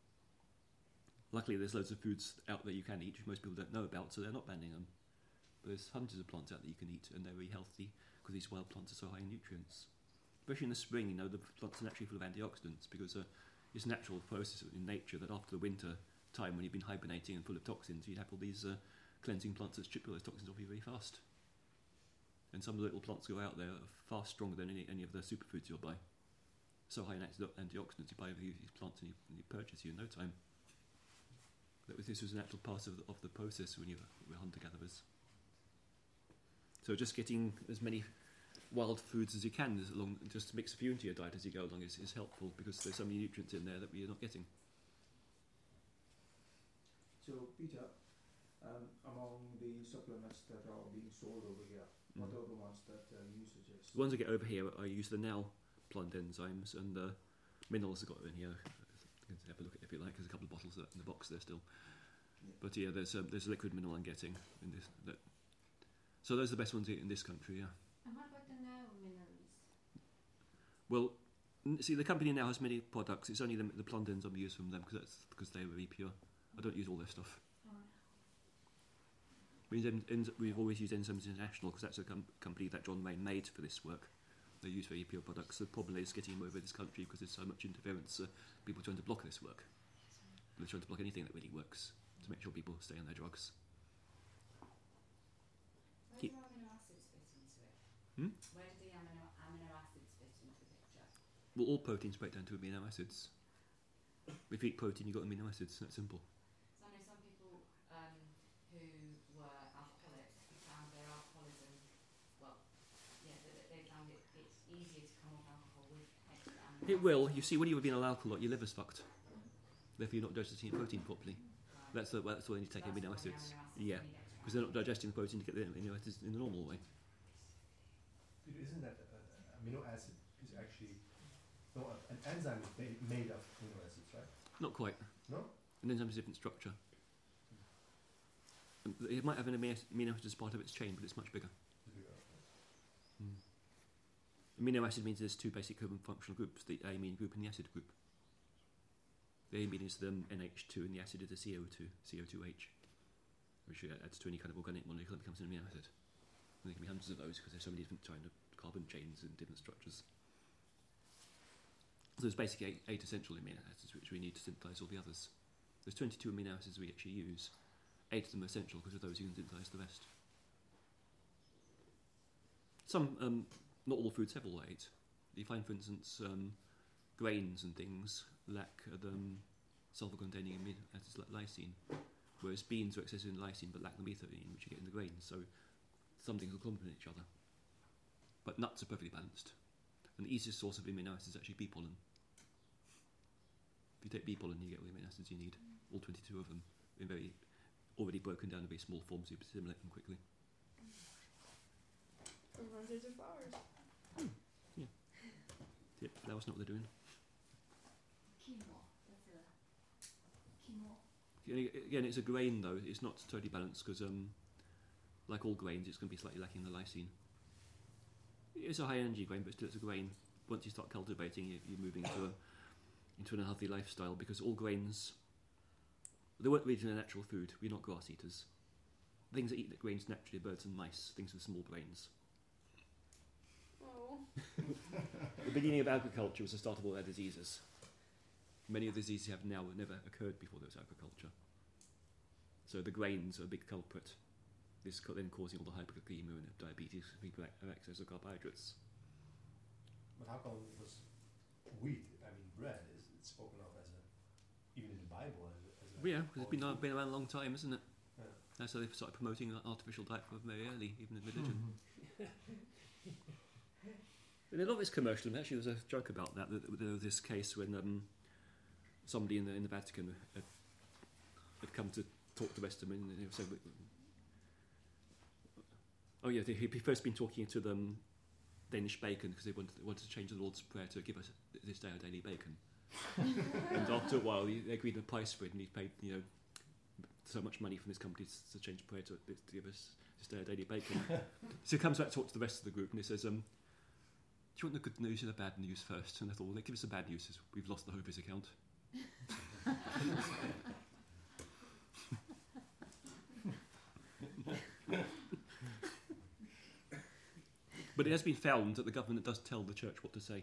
Luckily, there's loads of foods out there you can eat, which most people don't know about, so they're not banning them. But there's hundreds of plants out there you can eat, and they're very healthy because these wild plants are so high in nutrients. Especially in the spring, you know, the plants are naturally full of antioxidants because uh, it's a natural process in nature that after the winter time when you've been hibernating and full of toxins, you'd have all these uh, cleansing plants that strip all those toxins off you very fast. And some of the little plants go out there are far stronger than any, any of the superfoods you'll buy. So high in anti- antioxidants, you buy these plants and you, and you purchase you in no time. That was, this was a natural part of the, of the process when you were hunter-gatherers. So just getting as many wild foods as you can, as along, just to mix a few into your diet as you go along, is, is helpful because there's so many nutrients in there that we're not getting. So, Peter, um, among the supplements that are being sold over here, Mm. what are the ones that uh, you suggest? The ones I get over here, I use the now plant enzymes and the minerals I've got in here. You can have a look at it if you like. There's a couple of bottles in the box there still. Yeah. But yeah, there's a, there's a liquid mineral I'm getting in this. That, so those are the best ones in this country. Yeah. And what about the now minerals? Well, N- See, the company now has many products. It's only the, the blonde enzyme we use from them because that's because they were really pure. I don't use all their stuff. Right. We use en- en- we've always used Enzymes International because that's a com- company that John Wayne made for this work. They use very pure products. The problem is getting them over this country because there's so much interference. Uh, people trying to block this work. They're trying to block anything that really works to make sure people stay on their drugs. Where Keep- do amino acids fit into it? Hmm? Where do the amino, amino acids fit into the picture? Well, all proteins break down to amino acids. If you eat protein, you've got amino acids. That's simple. So I know some people um, who were alcoholic found their alcoholism, well, yeah, they, they found it it's easier to come off alcohol with extra amino It will. You see, when you've been an alcoholic, your liver's fucked. Therefore, you're not digesting your protein properly. Right. That's the, that's why you take So that's amino why the acids. amino acids Yeah, need extra because they're not digesting the protein to get the amino acids in the normal way. Peter, isn't that uh, amino acid is actually no uh, an enzyme is made, made of amino acids, right? Not quite. No. An enzyme is a different structure. Um, It might have an amino amino acid as part of its chain, but it's much bigger. Mm. Amino acid means there's two basic carbon functional groups: the amine group and the acid group. The amine is the N H two, and the acid is the C O two, C O two H, which adds to any kind of organic molecule and becomes an amino acid. And there can be hundreds of those because there's so many different kind of carbon chains and different structures. So there's basically eight, eight essential amino acids which we need to synthesize all the others. There's twenty-two amino acids we actually use. Eight of them are essential because of those you can synthesize the rest. Some, um, not all foods have all eight. You find, for instance, um, grains and things lack uh, the um, sulfur-containing amino acids like lysine, whereas beans are excessive in lysine but lack the methionine, which you get in the grains. So some things will complement each other. But nuts are perfectly balanced. And the easiest source of amino acids is actually bee pollen. If you take bee pollen, you get all the amino acids you need, all twenty-two of them, in very already broken down in very small forms, so you assimilate them quickly. From roses or flowers. Yep, flowers know what they're doing. Quinoa. That's a quinoa. Again, again, it's a grain though. It's not totally balanced because, um, like all grains, it's going to be slightly lacking the lysine. It's a high energy grain, but still it's a grain. Once you start cultivating it, you're moving into a into an unhealthy lifestyle because all grains, they weren't really a natural food. We're not grass eaters. Things that eat the grains naturally are birds and mice, things with small brains. Oh. The beginning of agriculture was the start of all our diseases. Many of the diseases we have now have never occurred before there was agriculture. So the grains are a big culprit. This co- then causing all the hyperglycemia and diabetes because people have access to carbohydrates. But how come it was wheat? I mean, bread is it's spoken of as a even in the Bible as a, as a Well, yeah, because it's been, food. been around a long time, isn't it? Yeah. That's how they started promoting an artificial diet from very early, even in religion. And a lot of it's commercial. And actually, there was a joke about that. that there was this case when um, somebody in the in the Vatican had, had come to talk to Westerman, and they said, "Oh yeah, he'd first been talking to them Danish bacon because they wanted, they wanted to change the Lord's Prayer to give us this day our daily bacon." And after a while, they agreed on a price for it, and he paid, you know, so much money from this company to, to change the prayer to, to give us this day our daily bacon. So he comes back to talk to the rest of the group, and he says, um, "Do you want the good news or the bad news first?" And I thought, well, give us the bad news, as we've lost the Hovis account. But it has been found that the government does tell the church what to say.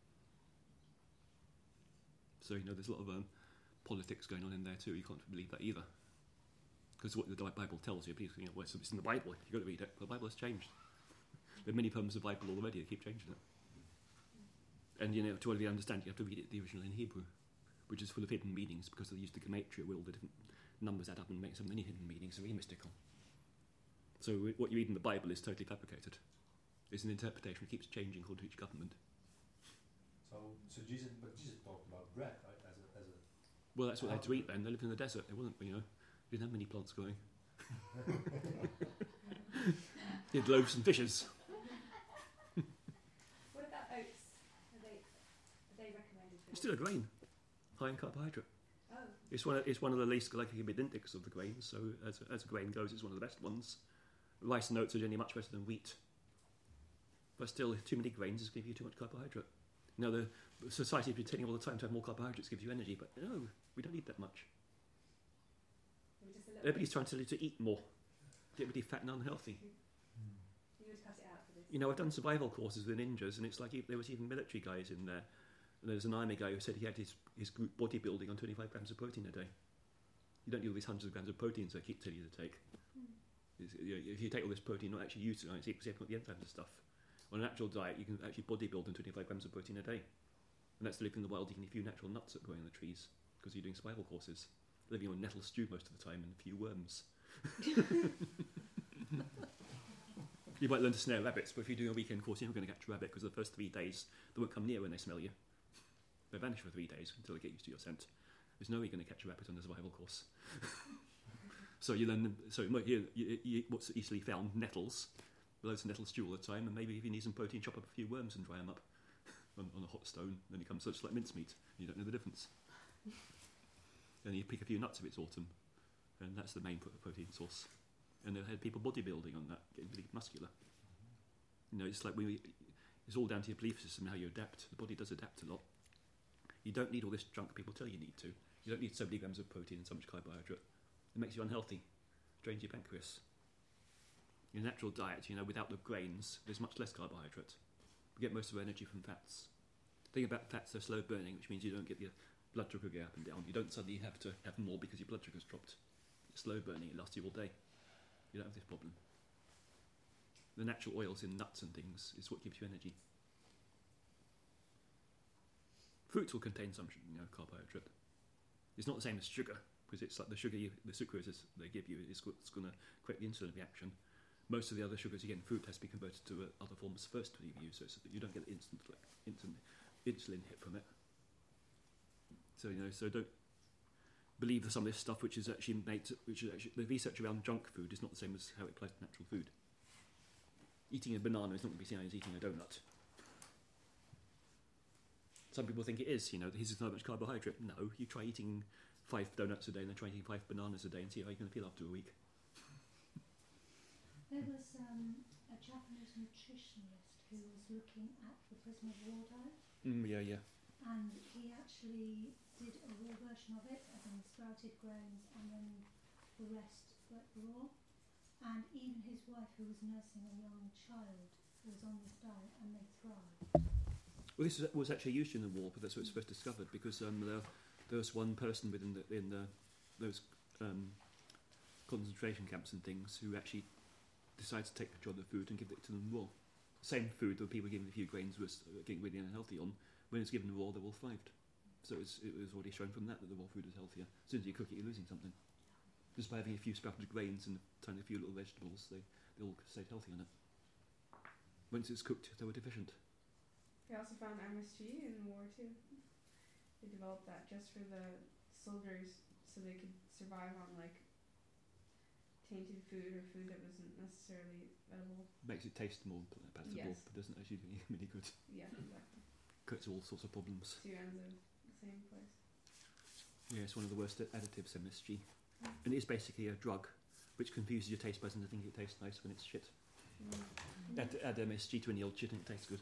So, you know, there's a lot of um, politics going on in there too. You can't believe that either. Because what the Bible tells you, people, you know, well, it's in the Bible, you've got to read it. But the Bible has changed. There are many poems of the Bible already that keep changing it. And, you know, to really understand, you have to read it the original in Hebrew, which is full of hidden meanings because they use the gematria where all the different numbers add up and make so many hidden meanings. They're really mystical. So what you read in the Bible is totally fabricated. It's an interpretation that keeps changing according to each government. So, so Jesus, but Jesus talked about bread, right? As a, as a. Well, that's what they had to eat then. They lived in the desert. They wasn't, you know, they didn't have many plants growing. They had loaves and fishes. What about oats? Are they, are they recommended for It's still a grain, high in carbohydrate. Oh, It's one of, it's one of the least glycemic index of the grains, so as, as a grain goes, it's one of the best ones. Rice and oats are generally much better than wheat. But still, too many grains is giving you too much carbohydrate. Now, the society is pretending all the time to have more carbohydrates gives you energy, but no, we don't need that much. Maybe just a little Everybody's bit. trying to, to eat more, get everybody fat and unhealthy. You would cut it out for this. You know, I've done survival courses with ninjas, and it's like e- there was even military guys in there. And there's an army guy who said he had his, his group bodybuilding on twenty-five grams of protein a day. You don't need all these hundreds of grams of proteins they keep telling you to take. It's- you know, if you take all this protein, not actually use it, it's because you haven't got the enzymes and stuff. On an actual diet, you can actually bodybuild on twenty-five grams of protein a day. And that's living in the wild, eating a few natural nuts that grow in the trees, because you're doing survival courses. Living on nettle stew most of the time and a few worms. You might learn to snare rabbits, but if you're doing a weekend course, you're not going to catch a rabbit, because the first three days, they won't come near when they smell you. They vanish for three days until they get used to your scent. There's no way you're going to catch a rabbit on a survival course. So you learn, so you, you, you eat what's easily found, nettles, loads of nettle stew all the time, and maybe if you need some protein, chop up a few worms and dry them up on, on a hot stone, then it comes such like mincemeat, and you don't know the difference. And you pick a few nuts if it's autumn, and that's the main pro- protein source. And they've had people bodybuilding on that, getting really muscular. You know, it's like we, it's all down to your belief system and how you adapt. The body does adapt a lot. You don't need all this junk people tell you need to. You don't need so many grams of protein and so much carbohydrate. It makes you unhealthy, drains your pancreas. In a natural diet, you know, without the grains, there's much less carbohydrate. We get most of our energy from fats. The thing about fats, they're slow burning, which means you don't get your blood sugar go up and down. You don't suddenly have to have more because your blood sugar's dropped. It's slow burning, it lasts you all day. You don't have this problem. The natural oils in nuts and things is what gives you energy. Fruits will contain some, you know, carbohydrate. It's not the same as sugar, because it's like the sugar, you, the sucrose is, they give you is what's going to create the insulin reaction. Most of the other sugars you get in fruit has to be converted to uh, other forms first to leave you, so it's, you don't get the instant, like, instant insulin hit from it. So you know, so don't believe that some of this stuff which is actually made, to, which is actually the research around junk food is not the same as how it applies to natural food. Eating a banana is not going to be seen as eating a donut. Some people think it is, you know, this is so much carbohydrate. No, you try eating five donuts a day and then try eating five bananas a day and see how you're going to feel after a week. There was um, a Japanese nutritionist who was looking at the prisoner of war diet, Mm, yeah, yeah. and he actually did a raw version of it, as in sprouted grains, and then the rest went raw. And even his wife, who was nursing a young child, was on this diet, and they thrived. Well, this was actually used in the war, but that's what it's first discovered, because um, there, there was one person within the, in the, those um, concentration camps and things who actually decided to take control of the food and give it to them raw. Same food that people giving a few grains was uh, getting really unhealthy on. When it's given raw, they all thrived. So it was, it was already shown from that that the raw food was healthier. As soon as you cook it, you're losing something. Just by having a few sprouted grains and tiny few little vegetables, they, they all stayed healthy on it. Once it's cooked, they were deficient. They also found M S G in the war too. They developed that just for the soldiers, so they could survive on like tainted food or food that wasn't necessarily edible. Makes it taste more palatable, Yes. but doesn't actually do any really good. Yeah, exactly. Creates all sorts of problems. Two ends of the same place. Yeah, it's one of the worst additives, M S G. And it is basically a drug which confuses your taste buds into thinking it tastes nice when it's shit. Mm. Add, add M S G to any old shit and it tastes good.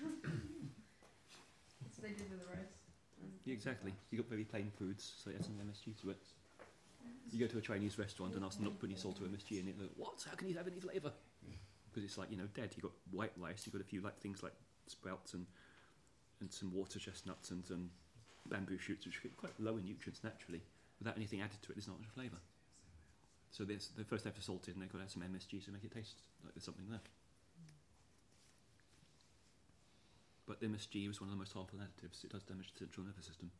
That's what they did with the rice. And Yeah, exactly. You got very plain foods, so add some M S G to it. You go to a Chinese restaurant and ask them not to put any salt or M S G in it. They're like, what? How can you have any flavour? Because it's like, you know, dead. You've got white rice, you've got a few like things like sprouts and and some water chestnuts and um, bamboo shoots, which are quite low in nutrients naturally. Without anything added to it, there's not much flavour. So they first they have to salt it and they've got to add some M S G to make it taste like there's something there. But M S G was one of the most harmful additives. It does damage the central nervous system.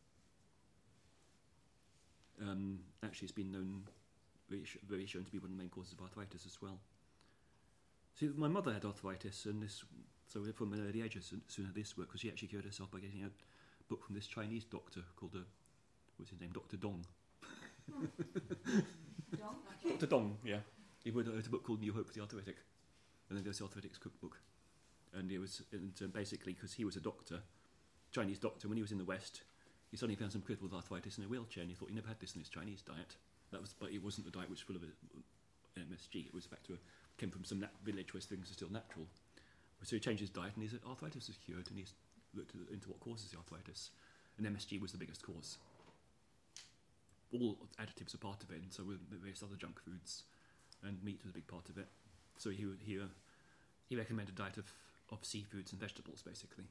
Um, actually, it's been known, very, sh- very shown to be one of the main causes of arthritis as well. See, my mother had arthritis, and this, so from an early age, as soon as this worked, because she actually cured herself by getting a book from this Chinese doctor called, uh, what's his name, Doctor Dong. Doctor Dong, yeah. He wrote a book called New Hope for the Arthritic, and then there's the Arthritic's Cookbook. And it was and, uh, basically because he was a doctor, Chinese doctor. When he was in the West, he suddenly found some crippled with arthritis in a wheelchair, and he thought he never had this in his Chinese diet. That was, but it wasn't a diet which was full of M S G. It was back to a, came from some nat- village where things are still natural. So he changed his diet, and his arthritis was cured, and he's looked into what causes the arthritis, and M S G was the biggest cause. All additives are part of it, and so were various other junk foods, and meat was a big part of it. So he would- he uh, he recommended a diet of, of seafoods and vegetables, basically.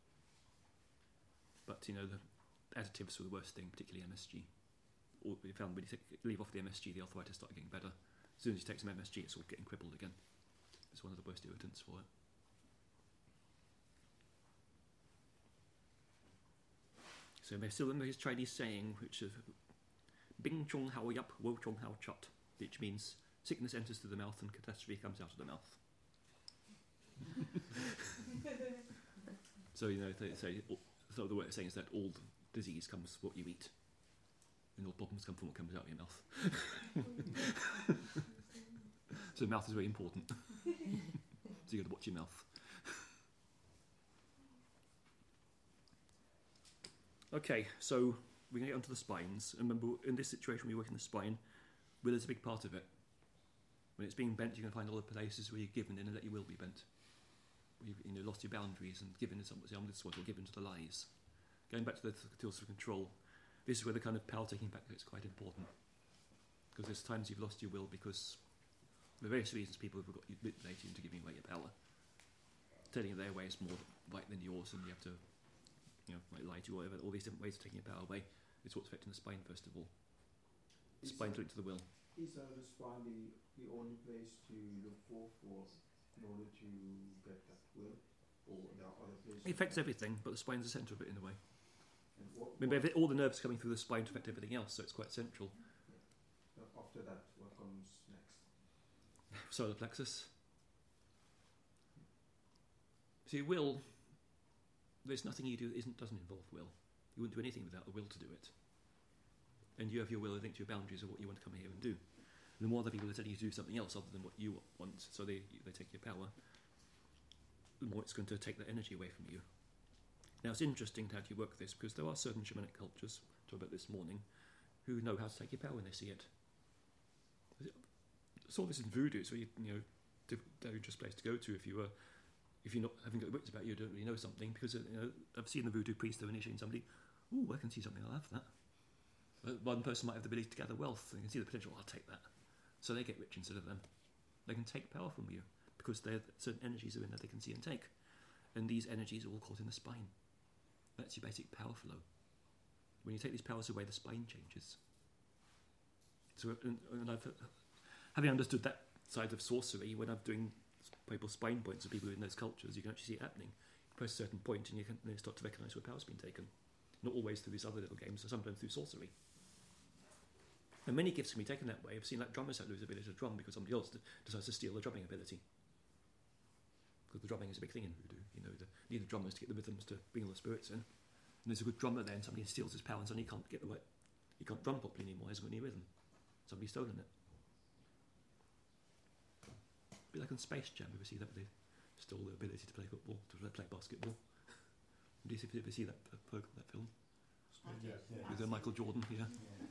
But you know, the additives were the worst thing, particularly M S G. Or we found when you take, leave off the M S G, the arthritis started getting better. As soon as you take some M S G, it's all getting crippled again. It's one of the worst irritants for it. So they still remember his Chinese saying, which is Bing Chong Hao Yup, Wo Chong Hao Chut, which means sickness enters through the mouth and catastrophe comes out of the mouth. So, you know, they say, so the way of saying is that all disease comes from what you eat, and all problems come from what comes out of your mouth. So, the mouth is very important. So, you've got to watch your mouth. Okay, so we're going to get onto the spines. And remember, in this situation, we work in the spine. Will is a big part of it. When it's being bent, you're going to find all the places where you're given in and let your will be bent. Where you've you know, lost your boundaries and given to somebody, this was, or given to the lies. Going back to the th- tools of control, this is where the kind of power taking back is quite important. Because there's times you've lost your will because, for various reasons, people have got you manipulating you into giving away your power. Telling you their way is more right than yours, and you have to you know, like lie to you, or whatever. All these different ways of taking your power away is what's affecting the spine, first of all. The Is spine's uh, linked to the will. Is uh, the spine the, the only place to look for, for in order to get that will? Or there are other places? It affects everything, but the spine's the centre of it in a way. And what, Remember, what, every- all the nerves coming through the spine to affect everything else, so it's quite central. uh, after that, what comes next? Solar plexus. See, will, there's nothing you do that isn't, doesn't involve will. You wouldn't do anything without the will to do it. And you have your will linked to your boundaries of what you want to come here and do. And the more other people are telling you to do something else other than what you want, so they, they take your power, the more it's going to take that energy away from you. Now, it's interesting how you work this, because there are certain shamanic cultures, talked about this morning, who know how to take your power when they see it. I saw this in voodoo, so you, you know, diff- dangerous place to go to if you were, if you're not having got wits about you, you don't really know something. Because uh, you know, I've seen the voodoo priest, they're initiating somebody. Ooh, I can see something. I'll have that. But one person might have the ability to gather wealth. They can see the potential. I'll take that. So they get rich instead of them. They can take power from you because there certain energies are in there they can see and take, and these energies are all caught in the spine. That's your basic power flow. When you take these powers away, the spine changes. So, and, and I've, having understood that side of sorcery, when I'm doing people's spine points of people in those cultures, you can actually see it happening. You press a certain point and you can then start to recognise where power's been taken. Not always through these other little games, but sometimes through sorcery. And many gifts can be taken that way. I've seen like drummers that lose the ability to drum because somebody else d- decides to steal the drumming ability. Because the drumming is a big thing in voodoo. You know, the, you need the drummers to get the rhythms to bring all the spirits in. And there's a good drummer there, and somebody steals his power, and suddenly he can't get the right. He can't drum properly anymore. He hasn't got any rhythm. Somebody's stolen it. A bit like on Space Jam. You ever see that? They stole the ability to play football, to play basketball. Did you ever see that uh, program, that film? Yeah, yeah. With uh, Michael Jordan here.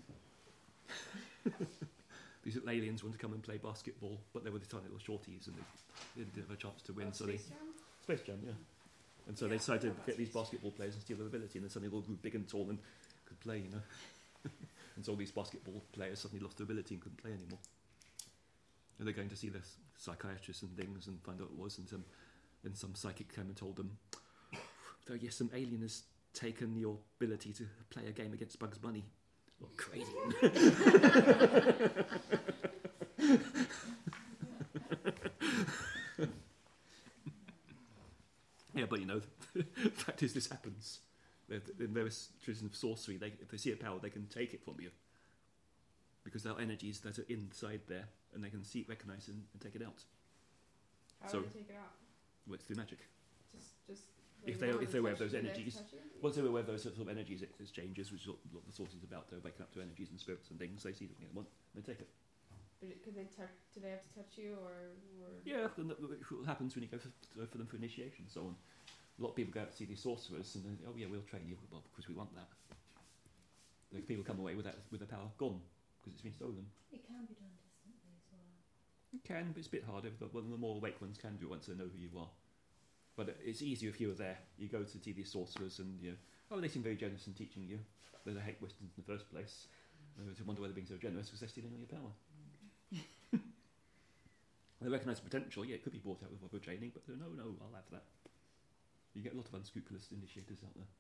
These little aliens wanted to come and play basketball, but they were the tiny little shorties, and they, they didn't have a chance to win. Oh, so Space they Jam? Space Jam, yeah. And so they decided to get these basketball players and steal their ability, and then suddenly they all grew big and tall and could play, you know. And so all these basketball players suddenly lost their ability and couldn't play anymore. And they're going to see the psychiatrists and things and find out what it was, and some, then some psychic came and told them, "So yes, some alien has taken your ability to play a game against Bugs Bunny." Oh, crazy. Yeah, but you know, the fact is this happens. In various traditions of sorcery, they, if they see a power, they can take it from you. Because there are energies that are inside there, and they can see it, recognise it, and, and take it out. How So- do they take it out? Well, it's through magic. Just, just. If when they- you want if to they're aware of touch those you, they energies. touch you? Once they're aware of those sort of energies ex- exchanges, which is what what the sorcerers are about, they're waking up to energies and spirits and things, they see something they want, they take it. But it- could they touch? Do they have to touch you, or? or Yeah, and that, which what happens when you go for, go for them for initiation and so on. A lot of people go out to see these sorcerers and then, oh yeah, we'll train you, well, because we want that. The people come away with that with their power gone, because it's been stolen. It can be done distantly as well. You can, but it's a bit harder. But well, the more awake ones can do it once they know who you are. But uh, it's easier if you're there. You go to see these sorcerers and you know, oh, they seem very generous in teaching you. They hate Westerns in the first place. Uh, to wonder why they're being so generous because they're stealing all your power. They recognise the potential. Yeah, it could be bought out with proper training, but no, no, I'll have that. You get a lot of unscrupulous initiators out there.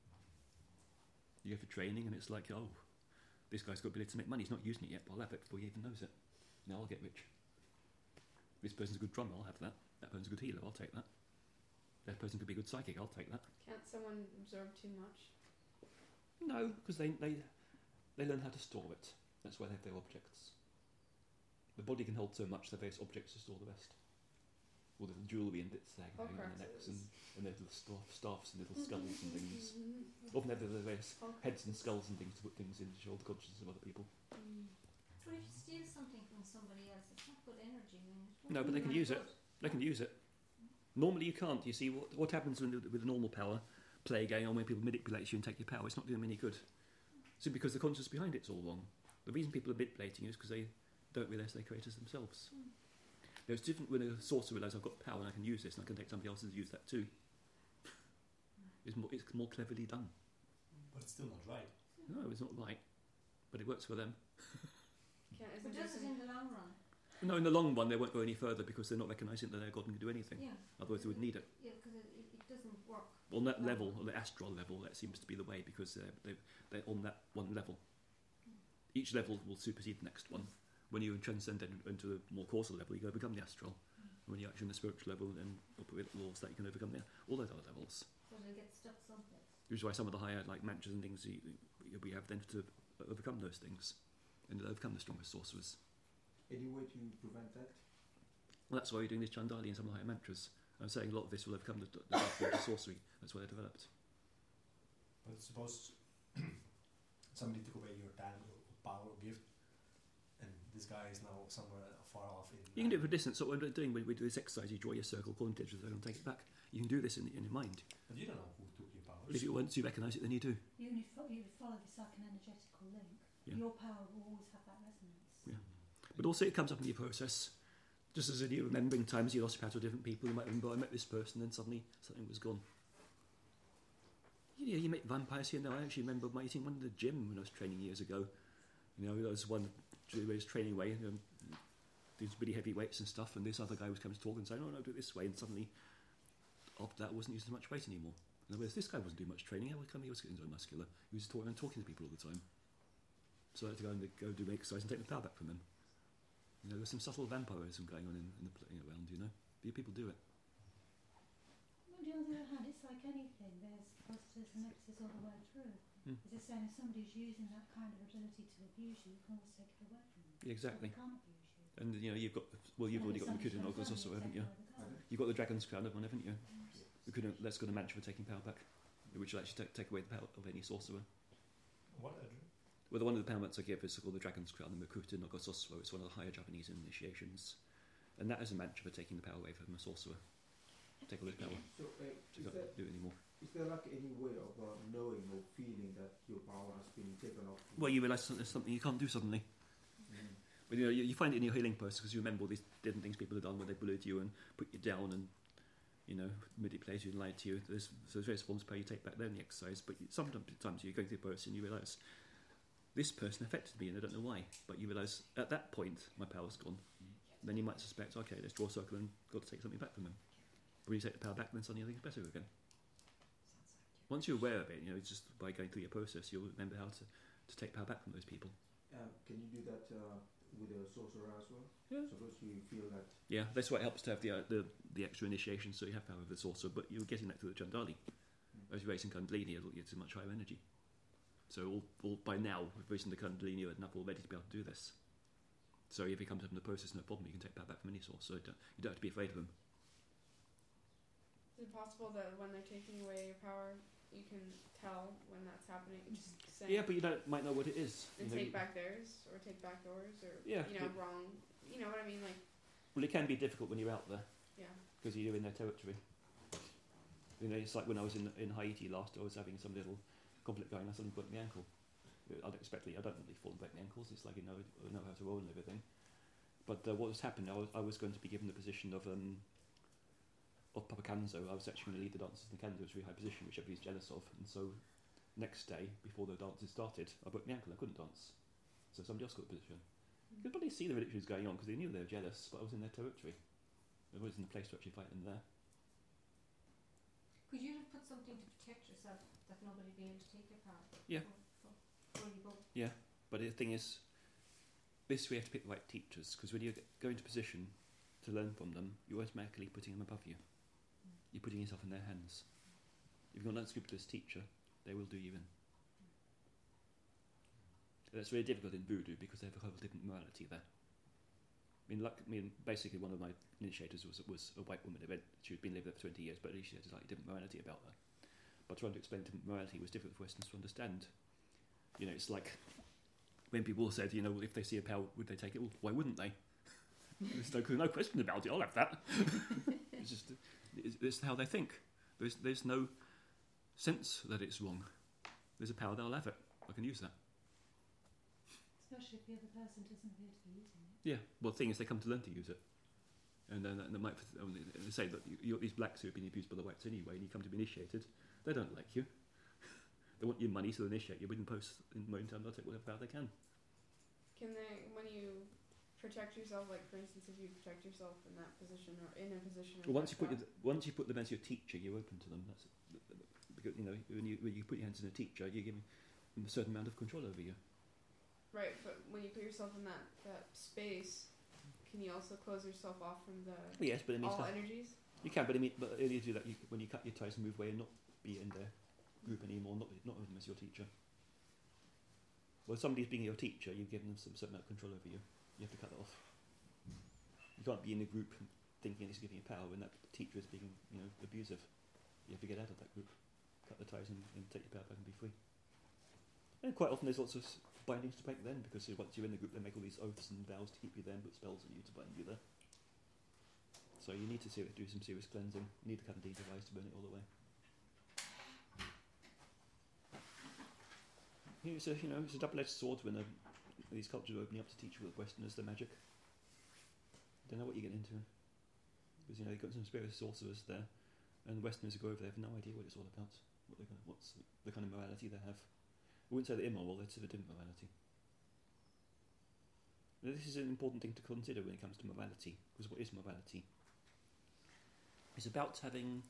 You go for training and it's like, oh, this guy's got the ability to make money. He's not using it yet, but I'll have it before he even knows it. Now I'll get rich. This person's a good drummer, I'll have that. That person's a good healer, I'll take that. That person could be a good psychic, I'll take that. Can't someone absorb too much? No, because they, they they learn how to store it. That's why they have their objects. The body can hold so much, the various objects to store the rest. All the jewellery and bits hanging on their necks and, and their little staff, staffs and little skulls and things. Often they have the various heads and skulls and things to put things in to show the consciousness of other people. Mm. But if you steal something from somebody else, it's not good energy. I mean, it's No, but they can really use it. good. They can use it. Normally you can't. You see, what, what happens when, with the normal power play going on when people manipulate you and take your power? It's not doing them any good. Simply because the conscience behind it's all wrong. The reason people are manipulating you is because they don't realise they're creators themselves. Mm. It's different when a sorcerer realises I've got power and I can use this and I can take somebody else to use that too. It's more, it's more cleverly done. But it's still not right. No, it's not right. But it works for them. Can't, But isn't there does it some, in the long run? No, in the long run they won't go any further because they're not recognising that their God can do anything. Yeah. Otherwise they would need it. Yeah, because it, it, it doesn't work. On that level, on the astral level, that seems to be the way because they're, they're, they're on that one level. Each level will supersede the next one. When you transcend in- into a more causal level, you go become the astral. And when you're actually on the spiritual level, then operate laws that you can overcome there. All those other levels. So they get stuck someplace. Which is why some of the higher like mantras and things you, you, we have then to overcome those things and to overcome the strongest sorcerers. Any way to prevent that? Well, that's why we're doing this Chandali and some of the higher mantras. I'm saying a lot of this will overcome the, the dark form of sorcery. That's why they're developed. But suppose somebody took away your talent or power or gift, and this guy is now somewhere far off in. You can do it for distance. So what we're doing when we do this exercise, you draw your circle, call into it, and take it back. You can do this in, in your mind. But you don't know who took your power. But if you once you recognise it, then you do. You only fo- you follow this like an energetical link. Yeah. Your power will always have that resonance. Yeah. But also it comes up in your process. Just as in you remembering times you lost your power to different people, you might remember I met this person and suddenly something was gone. You know, you meet vampires here now. I actually remember meeting one in the gym when I was training years ago. You know, there was one who was training away, you know, doing really heavy weights and stuff, and this other guy was coming to talk and saying, oh no, do it this way, and suddenly after that I wasn't using as much weight anymore. In other words, this guy wasn't doing much training, how come he was getting so muscular? He was talking and talking to people all the time. So I had to go and go do exercise and take the power back from him. You know, there's some subtle vampirism going on in, in the playing around, you know. But people do it. But on the other hand, it's like anything. There's positives and negatives all the way through. Mm. It's just saying if somebody's using that kind of ability to abuse you, you can always take it away from them. Yeah, exactly. So they can't abuse you. And you know, you've got well, you've And already if got the somebody Makudin shows Ogres up, also, you haven't take you? away the Pardon? gold. You've got the Dragon's Crown, haven't you? Yes. We couldn't. Let's go to mantra for taking power back, which will actually take, take away the power of any sorcerer. What? Uh, Well, the one of the power mats I give is called the Dragon's Crown, the Makuta no Gososwo. It's one of the higher Japanese initiations, and that is a mantra for taking the power away from a sorcerer. Take all his power. So, uh, So is, you there, can't do it anymore. is there like any way of uh, knowing or feeling that your power has been taken off? you? Well, you realise there's something you can't do suddenly. Mm. But you know, you, you find it in your healing process because you remember all these different things people have done when they bullied you and put you down and, you know, manipulated you and lied to you. There's, so there's various forms of power you take back there in the exercise, but you, sometimes you're going through a process and you realise this person affected me and I don't know why. But you realise at that point my power's gone. Then you might suspect, okay, let's draw a circle and got to take something back from him. But when you take the power back, then suddenly everything's better again. Once you're aware of it, you know, it's just by going through your process, you'll remember how to, to take power back from those people. Um, can you do that uh, with a sorcerer as well? Yeah. Suppose you feel that. Yeah, that's why it helps to have the uh, the, the extra initiation, so you have power over the sorcerer, but you're getting that through the Chandali. As you're raising Kundalini, it'll get to much higher energy. So all, all by now, with raising the Kundalini, you're enough already to be able to do this. So if he comes up in the process, no problem, you can take power back from any source, so you don't, you don't have to be afraid of him. is it possible that when they're taking away your power, you can tell when that's happening? Just saying, Yeah, but you don't might know what it is. and you know, take you- back theirs or take back yours or Yeah, you know but- wrong. You know what I mean? Like Well, it can be difficult when you're out there, yeah. because you're in their territory. You know, it's like when I was in in Haiti last, I was having some little conflict going, I suddenly broke my ankle. Unexpectedly, I don't really fall and break my ankles, it's like you know, I know how to roll and everything. But uh, what was happening, I was, I was going to be given the position of um, of Papa Canzo, I was actually going to lead the dances in the Canzo. It was a really high position, which everybody's jealous of. And so, next day, before the dances started, I broke my ankle. I couldn't dance. So somebody else got the position. You could probably see the ridicule was going on because they knew they were jealous, but I was in their territory. I was in the place to actually fight them there. Could you have put something to protect yourself that nobody would be able to take your part? Yeah. For, for you both? Yeah, but the thing is, this we have to pick the right teachers, because when you go into position to learn from them, you're automatically putting them above you. You're putting yourself in their hands. If you've got an unscrupulous teacher, they will do you in. That's really difficult in voodoo because they have a whole different morality there. I mean, like, I mean, basically one of my initiators was was a white woman. She had been living there for twenty years, but at least she had a slightly different morality about her. But trying to explain different morality was difficult for Westerners to understand. You know, it's like when people said, you know, if they see a power, would they take it? Well, why wouldn't they? There's no, no question about it. I'll have that. It's just it's, it's how they think. There's there's no sense that it's wrong. There's a power, they'll have it. I can use that. Especially if the other person doesn't appear to be using it. Yeah. Well, the thing is, they come to learn to use it, and then and they might and they say that you, you're these blacks who have been abused by the whites anyway, and you come to be initiated. They don't like you. They want your money, so they initiate you. But in post, in the meantime, they'll take whatever power they can. Can they, when you protect yourself, like for instance, if you protect yourself in that position or in a position? Well, once you like put your, once you put them as your teacher, you're open to them. That's because you know when you when you put your hands in a teacher, you're giving them a certain amount of control over you. Right, but when you put yourself in that, that space, can you also close yourself off from the Yes, but it means all that energies? you can. But it mean, but earlier you do that you, when you cut your ties and move away and not be in their group anymore, not not have them as your teacher. Well, if somebody's being your teacher, you've given them some certain amount of control over you. You have to cut that off. You can't be in a group thinking it's giving you power when that teacher is being, you know, abusive. You have to get out of that group, cut the ties, and, and take your power back and be free. And quite often there's lots of bindings to break then, because once you're in the group, they make all these oaths and vows to keep you there and put spells on you to bind you there. So you need to see, do some serious cleansing. You need to cut a deed of eyes to burn it all away. It's a, you know, it's a double-edged sword when uh, these cultures are opening up to teach the Westerners their magic. Don't know what you get into, because you know you've got some spiritual sorcerers there, and the Westerners who go over there have no idea what it's all about, what they're gonna, what's the kind of morality they have. I wouldn't say they're immoral; they're sort of different morality. Now, this is an important thing to consider when it comes to morality, because what is morality? It's about having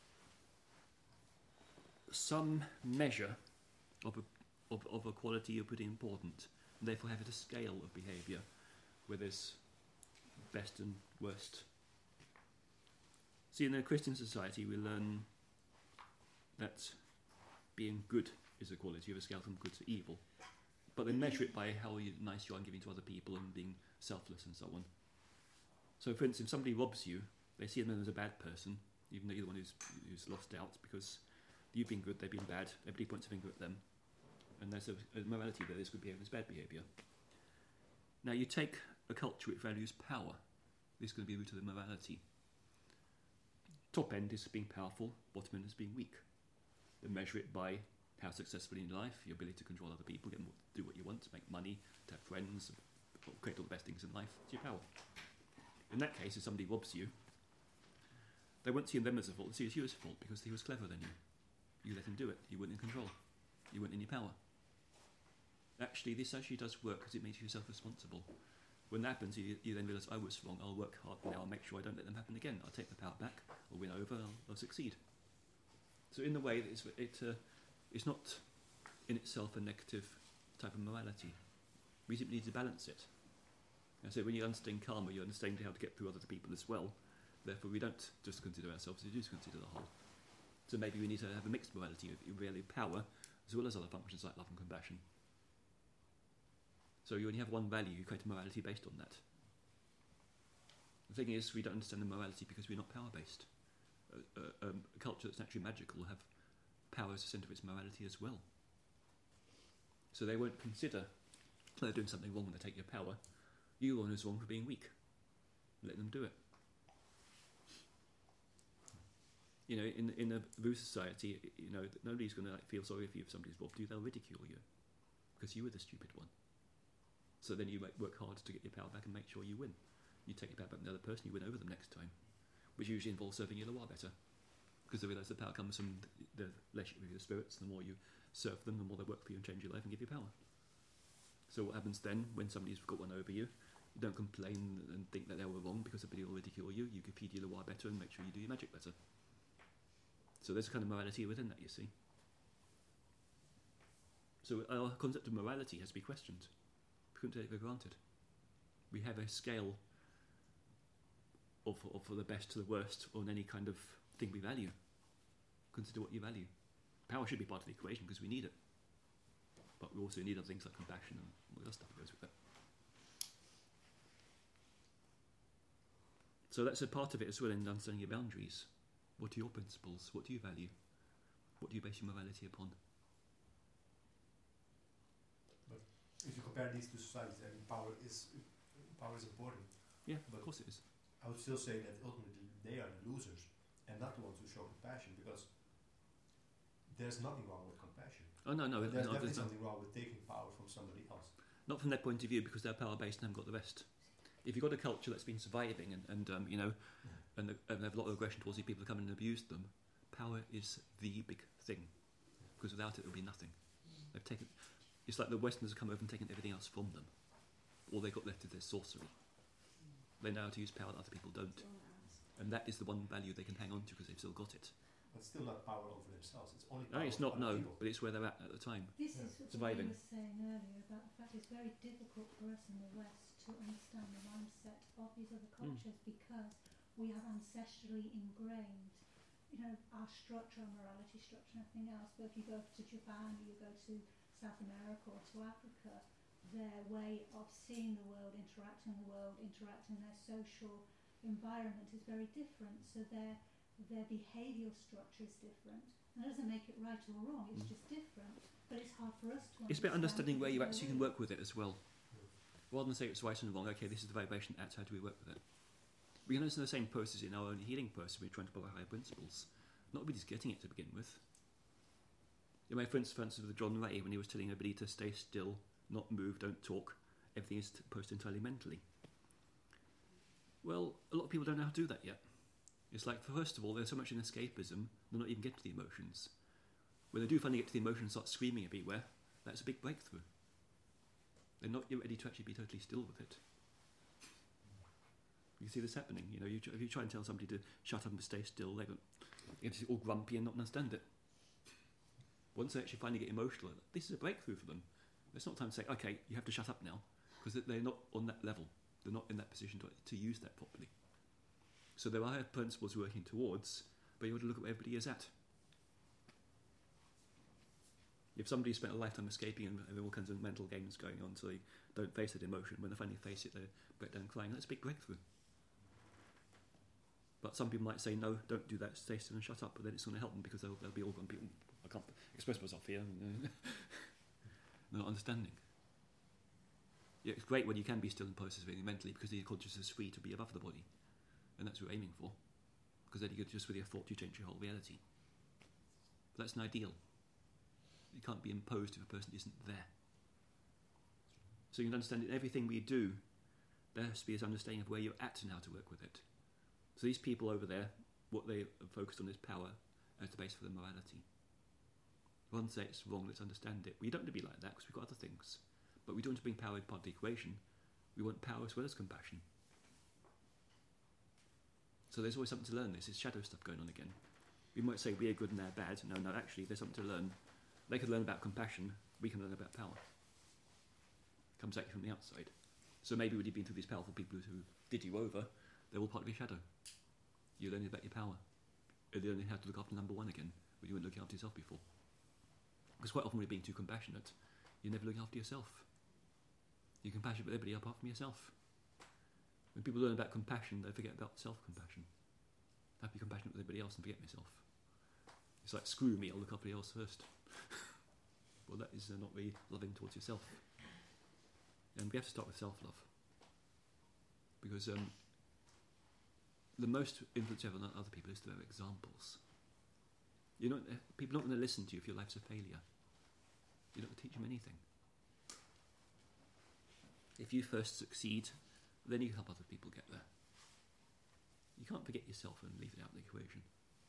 some measure of a Of, of a quality you're pretty important, and therefore have a scale of behaviour where there's best and worst. See, in a Christian society we learn that being good is a quality of a scale from good to evil, but they measure it by how you, nice you are in giving to other people and being selfless and so on. So for instance, if somebody robs you, they see them as a bad person, even though you're the one who's, who's lost out, because you've been good, they've been bad, everybody points a finger at them. And there's a, a morality there, this good behaviour, this bad behaviour. Now you take a culture which values power, this is going to be the root of the morality. Top end is being powerful, bottom end is being weak. They measure it by how successful in life, your ability to control other people, get them to do what you want, to make money, to have friends, create all the best things in life. It's your power. In that case, if somebody robs you, they won't see them as a fault, they see it as you as a fault because he was cleverer than you. You let him do it, you weren't in control, you weren't in your power. Actually, this actually does work because it makes you self-responsible. When that happens, you, you then realise, I was wrong, I'll work hard now, I'll make sure I don't let them happen again. I'll take the power back, I'll win over, I'll, I'll succeed. So in a way, it's, it, uh, it's not in itself a negative type of morality. We simply need to balance it. And so when you understand karma, you understand how to get through other people as well. Therefore, we don't just consider ourselves, we do consider the whole. So maybe we need to have a mixed morality of really power, as well as other functions like love and compassion. So you only have one value, you create a morality based on that. The thing is, we don't understand the morality because we're not power-based. A, a, a culture that's naturally magical will have power as the centre of its morality as well. So they won't consider they're doing something wrong when they take your power. You're the one who's wrong for being weak. Let them do it. You know, in in a Vu society, you know, nobody's going to like, feel sorry for you if somebody's robbed you. They'll ridicule you because you were the stupid one. So then you work hard to get your power back and make sure you win. You take your power back from the other person, you win over them next time. which usually involves serving your Loa better, because they realise the power comes from the, the relationship with the spirits. The more you serve them, the more they work for you and change your life and give you power. So what happens then when somebody's got one over you? You don't complain and think that they were wrong because somebody will ridicule you. You can feed your Loa better and make sure you do your magic better. So there's a kind of morality within that, you see. So our concept of morality has to be questioned. We couldn't take it for granted. We have a scale of, of the best to the worst on any kind of thing we value. Consider what you value. Power should be part of the equation because we need it. But we also need other things like compassion and all the other stuff that goes with it. So that's a part of it as well in understanding your boundaries. What are your principles? What do you value? What do you base your morality upon? But if you compare these two societies, I mean, power is power is important. Yeah, but of course it is. I would still say that ultimately they are the losers and not the ones who show compassion, because there's nothing wrong with compassion. Oh no, no, There's no, definitely there's not. something wrong with taking power from somebody else. Not from their point of view, because they're power based and haven't got the rest. If you've got a culture that's been surviving and, and um, you know, and, the, and they have a lot of aggression towards the people who come in and abuse them, power is the big thing. Because without it, there would be nothing. They've taken. It's like the Westerners have come over and taken everything else from them. All they got left is their sorcery. They know how to use power that other people don't, and that is the one value they can hang on to because they've still got it. But still not power over themselves. It's only No, power it's over not other no, people. but it's where they're at at the time. This Yeah. is what Surviving. I was saying earlier about the fact it's very difficult for us in the West to understand the mindset of these other cultures because we have ancestrally ingrained, you know, our structure, our morality structure and everything else. But if you go to Japan, you go to South America or to Africa, their way of seeing the world, interacting in the world, interacting in their social environment is very different. So their their behavioural structure is different. And that doesn't make it right or wrong, it's Mm. just different. But it's hard for us to understand. It's about understanding where you because actually can we're- work with it as well. Rather than say it's right and wrong, okay, this is the vibration that's how do we work with it. We can understand the same process in our own healing process. We're trying to apply higher principles. Not everybody's getting it to begin with. You know, for instance, for instance, with John Ray, when he was telling everybody to stay still, not move, don't talk, everything is posed entirely mentally. Well, a lot of people don't know how to do that yet. It's like, first of all, there's so much in escapism, they're not even getting to the emotions. When they do finally get to the emotions and start screaming everywhere, that's a big breakthrough. They're not yet ready to actually be totally still with it. You see this happening. You know, you tr- if you try and tell somebody to shut up and stay still, they get all grumpy and not understand it. Once they actually finally get emotional, this is a breakthrough for them. It's not time to say, okay, you have to shut up now, because they're not on that level. They're not in that position to, to use that properly. So there are principles we're working towards, but you want to look at where everybody is at. If somebody spent a lifetime escaping and having all kinds of mental games going on so they don't face that emotion, when they finally face it, they break down crying. That's a big breakthrough. But some people might say, no, don't do that, stay still and shut up, but then it's going to help them because they'll, they'll be all going to be, I can't express myself here. They're not understanding. Yeah, it's great when you can be still and process everything mentally because your consciousness is free to be above the body. And that's what we're aiming for. Because then you could just with your thought, you change your whole reality. But that's an ideal. It can't be imposed if a person isn't there. So you can understand that everything we do, there has to be this understanding of where you're at and how to work with it. So these people over there, what they are focused on is power as the base for their morality. Rather than say it's wrong, let's understand it. We don't want to be like that because we've got other things. But we don't want to bring power as part of the equation. We want power as well as compassion. So there's always something to learn. This is shadow stuff going on again. We might say we're good and they're bad. No, no, actually there's something to learn. They can learn about compassion. We can learn about power. It comes at you from the outside. So maybe when you've been through these powerful people who did you over, they're all part of your shadow. You're learning about your power. You're learning how to look after number one again, when you weren't looking after yourself before. Because quite often when you're being too compassionate, you're never looking after yourself. You're compassionate with everybody apart from yourself. When people learn about compassion, they forget about self-compassion. I have to be compassionate with everybody else and forget myself. It's like, screw me, I'll look after everybody else first. Well, that is uh, not really loving towards yourself. And we have to start with self-love. Because um, the most influence you have on other people is through their examples. You're not, uh, people are not going to listen to you if your life's a failure. You're not going to teach them anything. If you first succeed, then you help other people get there. You can't forget yourself and leave it out of the equation.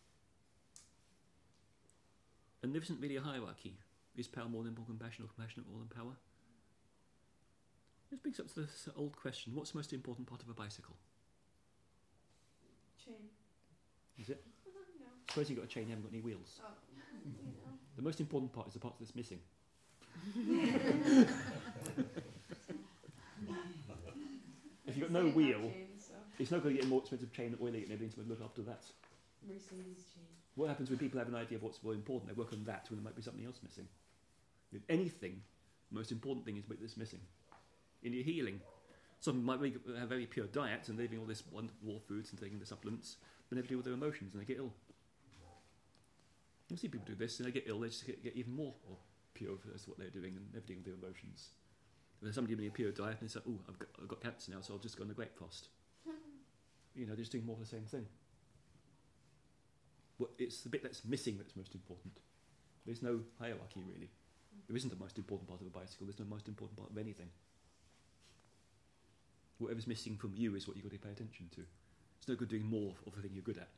And there isn't really a hierarchy. Is power more than compassion, or compassion more than power? This brings up to this old question: what's the most important part of a bicycle? Chain. Is it? No. Suppose you've got a chain, you haven't got any wheels. Oh, you know. The most important part is the part that's missing. If you've got no Say it wheel, about chain, so. it's not going to get a more expensive chain, oiling it and everything to look after that. Mercedes chain. What happens when people have an idea of what's more important? They work on that when there might be something else missing. If anything, the most important thing is what is missing. In your healing, some might be, have very pure diets and they're eating all this wonderful raw foods and taking the supplements, but never deal with their emotions and they get ill. You see people do this and they get ill, they just get, get even more pure as what they're doing and never dealing with their emotions. If there's somebody doing a pure diet and they say, oh, I've got, I've got cancer now, so I'll just go on a grape fast. You know, they're just doing more of the same thing. Well, it's the bit that's missing that's most important. There's no hierarchy really. There isn't the most important part of a bicycle, there's no most important part of anything. Whatever's missing from you is what you've got to pay attention to. It's no good doing more of the thing you're good at.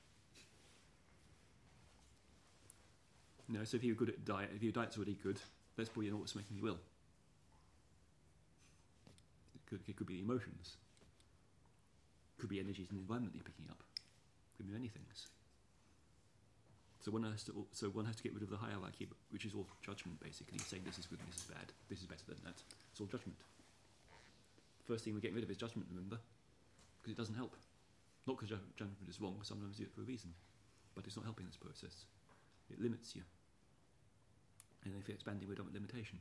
You know, so if you're good at diet, if your diet's already good, that's probably not what's making you ill. It could, it could be emotions. It could be energies in the environment you're picking up. It could be many things. So one has to, so one has to get rid of the hierarchy, which is all judgment basically, saying this is good, this is bad, this is better than that. It's all judgment. First thing we're getting rid of is judgment, remember? Because it doesn't help. Not because judgment is wrong, sometimes you do it for a reason. But it's not helping this process. It limits you. And if you're expanding, we don't want limitation.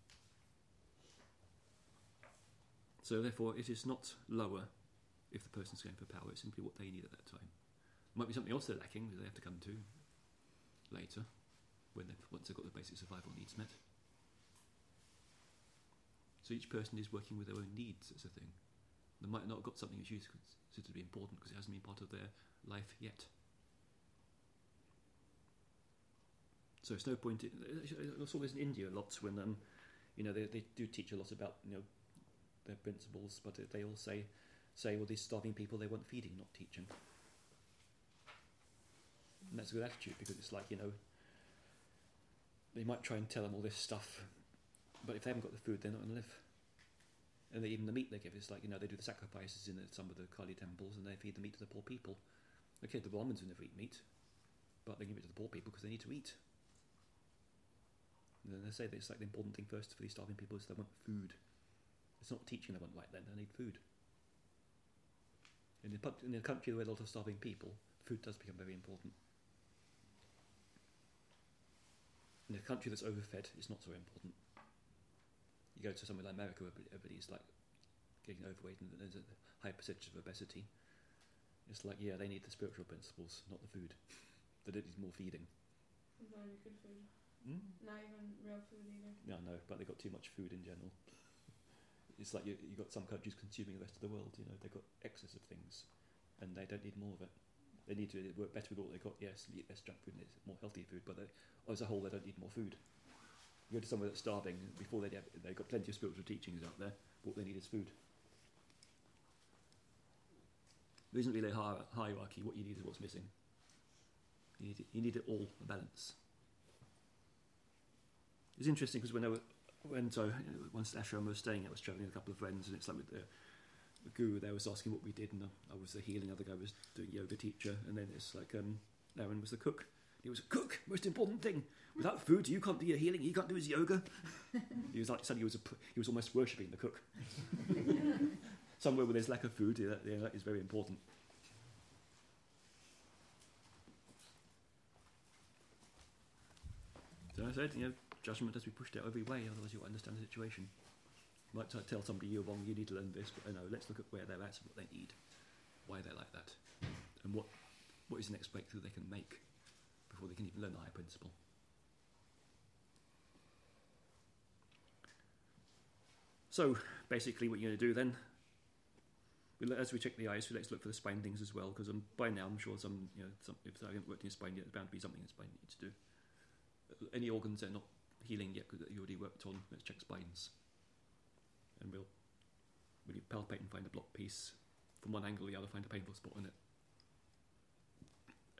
So therefore, it is not lower if the person's going for power, it's simply what they need at that time. It might be something else they're lacking that they have to come to later, when they've, once they've got the basic survival needs met. So each person is working with their own needs as a thing. They might not have got something which you consider to be important because it hasn't been part of their life yet. So it's no point. I saw this in India a lot when um, you know they they do teach a lot about you know their principles, but they all say say well these starving people they want feeding, not teaching. And that's a good attitude because it's like you know they might try and tell them all this stuff, but if they haven't got the food, they're not going to live. And they, even the meat they give is like you know they do the sacrifices in the, some of the Kali temples and they feed the meat to the poor people. Okay, the Brahmins will never eat meat, but they give it to the poor people because they need to eat. And then they say that it's like the important thing first for these starving people is they want food. It's not teaching they want right then, they need food. In a, in a country with a lot of starving people, food does become very important. In a country that's overfed, it's not so important. You go to somewhere like America where everybody's like getting overweight and there's a high percentage of obesity. It's like, yeah, they need the spiritual principles, not the food. They don't need more feeding. Not even good food. Hmm? Not even real food either. No, no, but they've got too much food in general. It's like you you got some countries consuming the rest of the world. You know, they've got excess of things, and they don't need more of it. They need to work better with what they've got. Yes, eat less junk food and it's more healthy food, but they, as a whole, they don't need more food. You go to somewhere that's starving. Before they have, they've got plenty of spiritual teachings out there. What they need is food. There isn't really a hier- hierarchy. What you need is what's missing. You need it, you need it all, a balance. It's interesting because when I went so once ashram I was staying, I was travelling with a couple of friends, and it's like with the, the guru there was asking what we did, and I was the healing, other guy was doing yoga teacher, and then it's like um, Aaron was the cook. He was a cook, most important thing. Without food, you can't do your healing. You can't do his yoga. He was like suddenly he was a, he was almost worshipping the cook. Somewhere where there's lack of food, yeah, yeah, that is very important. So I said, you know, judgment has to be pushed out every way, otherwise you won't understand the situation. You might t- tell somebody you're wrong, you need to learn this, but you know, let's look at where they're at, what they need, why they're like that, and what what is the next breakthrough they can make before they can even learn the higher principle. So basically, what you're going to do then, we'll, as we check the eyes, let's look for the spine things as well, because um, by now I'm sure some, you know, some, if I haven't worked in your spine yet, there's bound to be something in the spine you need to do. Any organs that are not healing yet because you already worked on, let's check spines. And we'll, we'll palpate and find a blocked piece. From one angle or the other, find a painful spot in it.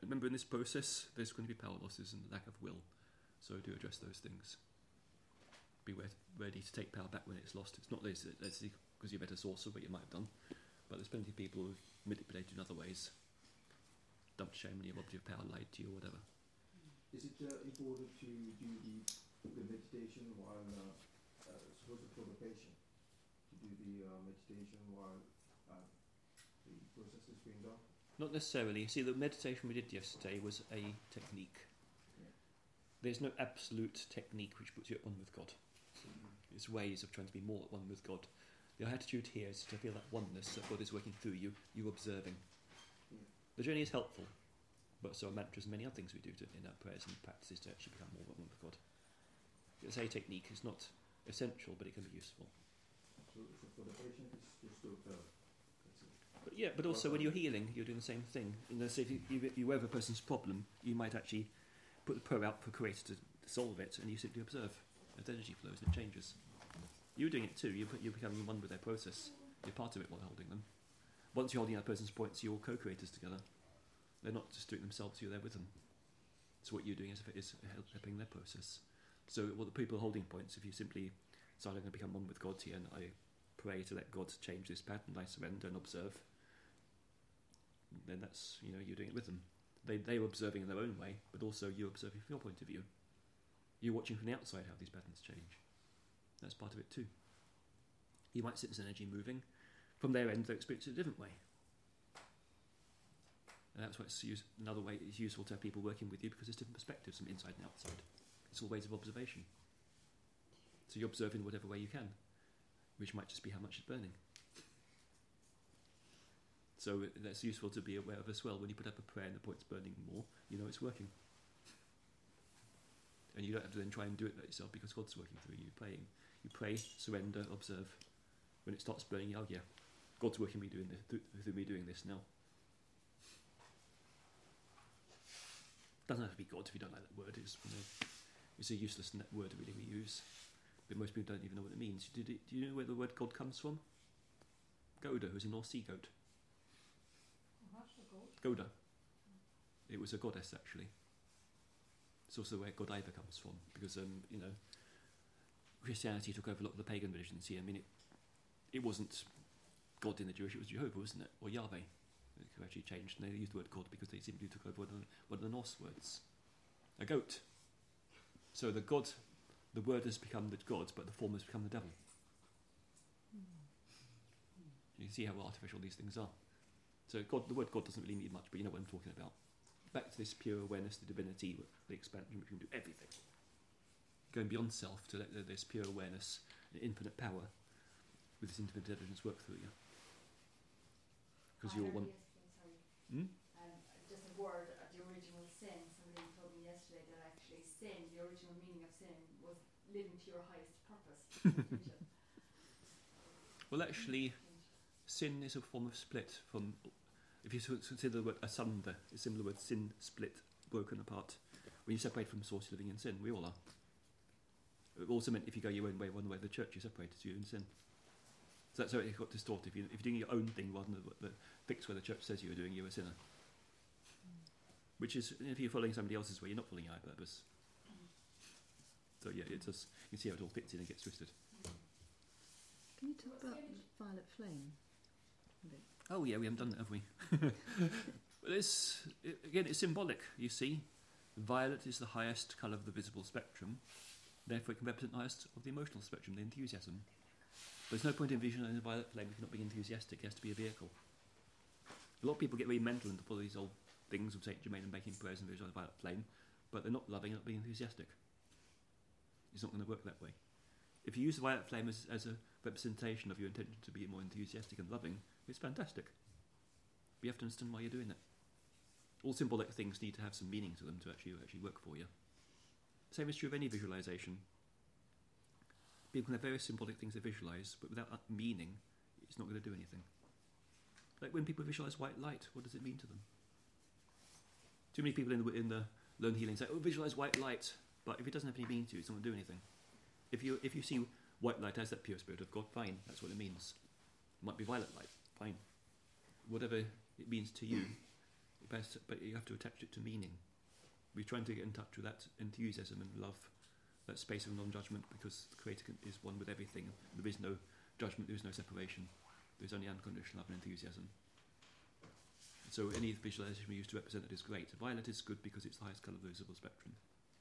remember, in this process, there's going to be power losses and lack of will. So do address those things. Be re- ready to take power back when it's lost. It's not because you're a better sorcerer, but you might have done. But there's plenty of people who've manipulated in other ways. Dumped shame on you, robbed you of power, lied to you, or whatever. Is it uh, important to do the, the meditation while, uh, uh, suppose for the patient, to do the uh, meditation while uh, the process is being done? Not necessarily. See, the meditation we did yesterday was a technique. Yeah. There's no absolute technique which puts you at one with God. Mm-hmm. It's ways of trying to be more at one with God. The attitude here is to feel that oneness, that God is working through you, you observing. Yeah. The journey is helpful, but so are mantras and many other things we do to, in our prayers and practices to actually become more at one with God. It's a technique. It's not essential, but it can be useful. So, so for the patient, it's just to observe. That's it. But yeah, but also when you're healing, you're doing the same thing. You know, so if you, you, you have a person's problem, you might actually put the prayer out for Creator to solve it, and you simply observe as energy flows and it changes. You're doing it too. You're, you're becoming one with their process. You're part of it while holding them. Once you're holding that person's points, you're all co-creators together. They're not just doing it themselves, you're there with them. So what you're doing is, is helping their process. So what the people holding points, if you simply decide I'm going to become one with God here and I pray to let God change this pattern, I surrender and observe, then that's, you know, you're doing it with them. They, they're observing in their own way, but also you're observing from your point of view. You're watching from the outside how these patterns change. That's part of it too. You might sense energy moving. From their end, they experience it a different way. And that's why it's use, another way it's useful to have people working with you, because there's different perspectives from inside and outside. It's all ways of observation. So you observe in whatever way you can, which might just be how much it's burning. So that's useful to be aware of as well. When you put up a prayer and the point's burning more, you know it's working. And you don't have to then try and do it yourself, because God's working through you, praying. You pray, surrender, observe. When it starts burning, oh yeah, God's working me doing this, through, through me doing this now. Doesn't have to be God if you don't like that word. It's, you know, it's a useless word really we use. But most people don't even know what it means. Do, do, do you know where the word God comes from? Goda, who's a North Sea goat. Goda. It was a goddess, actually. It's also where Godiva comes from, because um, you know, Christianity took over a lot of the pagan religions here. I mean, it, it wasn't God in the Jewish; it was Jehovah, wasn't it, or Yahweh? Who actually changed, and they used the word God because they simply took over one of the, one of the Norse words, a goat. So the God, the word has become the God, but the form has become the devil. You see how artificial these things are. So God, the word God doesn't really mean much, but you know what I'm talking about. Back to this pure awareness, the divinity, the expansion which can do everything. Going beyond self to let this pure awareness and infinite power with this infinite intelligence work through you. Because I you're heard one. yesterday, sorry, Hmm? um, just a word of the original sin. Somebody told me yesterday that actually sin, the original meaning of sin, was living to your highest purpose. Well, actually, sin is a form of split from. If you consider the word asunder, it's similar word sin, split, broken apart. When you separate from source, you're living in sin. We all are. It also meant if you go your own way, one way of the church, you're separated, so you're in sin. So that's how it got distorted. If, you, if you're doing your own thing rather than the, the fix where the church says you're doing, you're a sinner. Which is, if you're following somebody else's way, you're not following your own purpose. So yeah, it does. You can see how it all fits in and gets twisted. Can you talk about violet flame? Oh yeah, we haven't done that, have we? But it's, it, again, it's symbolic, you see. Violet is the highest colour of the visible spectrum. Therefore it can represent the highest of the emotional spectrum, the enthusiasm. There's no point in visualising a violet flame if you're not being enthusiastic. It has to be a vehicle. A lot of people get very mental and follow these old things of Saint Germain and making prayers and visualising a violet flame, but they're not loving and not being enthusiastic. It's not going to work that way. If you use the violet flame as, as a representation of your intention to be more enthusiastic and loving, it's fantastic. But you have to understand why you're doing it. All symbolic things need to have some meaning to them to actually actually work for you. Same is true of any visualization. People can have various symbolic things they visualize, but without meaning, it's not going to do anything. Like when people visualize white light, what does it mean to them? Too many people in the, in the Learn Healing say, oh, visualize white light, but if it doesn't have any meaning to you, it's not going to do anything. If you if you see white light as that pure spirit of God, fine, that's what it means. It might be violet light, fine. Whatever it means to you, But, but you have to attach it to meaning. We're trying to get in touch with that enthusiasm and love, that space of non-judgment, because the Creator can- is one with everything. There is no judgment, there is no separation. There's only unconditional love and enthusiasm. So any visualization we use to represent it is great. Violet is good because it's the highest colour of the visible spectrum.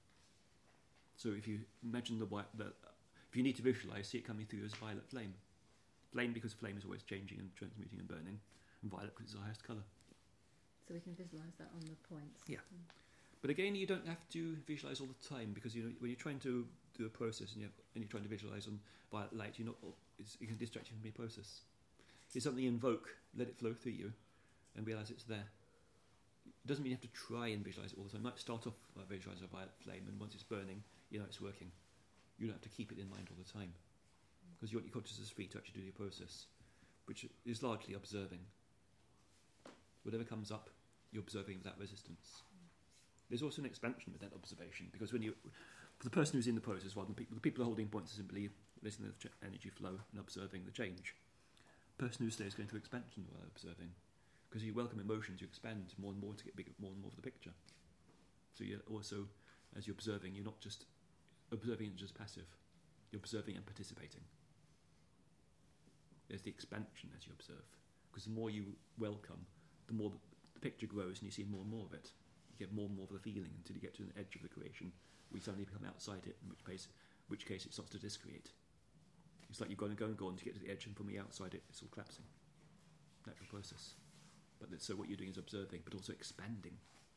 So if you imagine the white, the, if you need to visualize, see it coming through as violet flame. Flame because flame is always changing and transmuting and burning, and violet because it's the highest colour. So we can visualise that on the points. Yeah. Mm. But again, you don't have to visualize all the time, because you know when you're trying to do a process and, you have, and you're trying to visualize on violet light, you're not. It's, it can distract you from your process. It's something you invoke, let it flow through you, and realize it's there. It doesn't mean you have to try and visualize it all the time. You might start off by visualizing a violet flame, and once it's burning, you know it's working. You don't have to keep it in mind all the time, because you want your consciousness free to actually do your process, which is largely observing. Whatever comes up, you're observing without resistance. There's also an expansion with that observation, because when you, for the person who's in the process, rather than people, the people are holding points are simply listening to the ch- energy flow and observing the change. The person who stays going through expansion while observing, because you welcome emotions, you expand more and more to get bigger, more and more of the picture. So you're also, as you're observing, you're not just observing and just passive. You're observing and participating. There's the expansion as you observe, because the more you welcome, the more the picture grows and you see more and more of it. You get more and more of the feeling until you get to an edge of the creation where you suddenly become outside it, in which case, which case it starts to discreate. It's like you've got to go and go on to get to the edge, and from the outside it, it's all collapsing. Natural process. But that, so what you're doing is observing, but also expanding.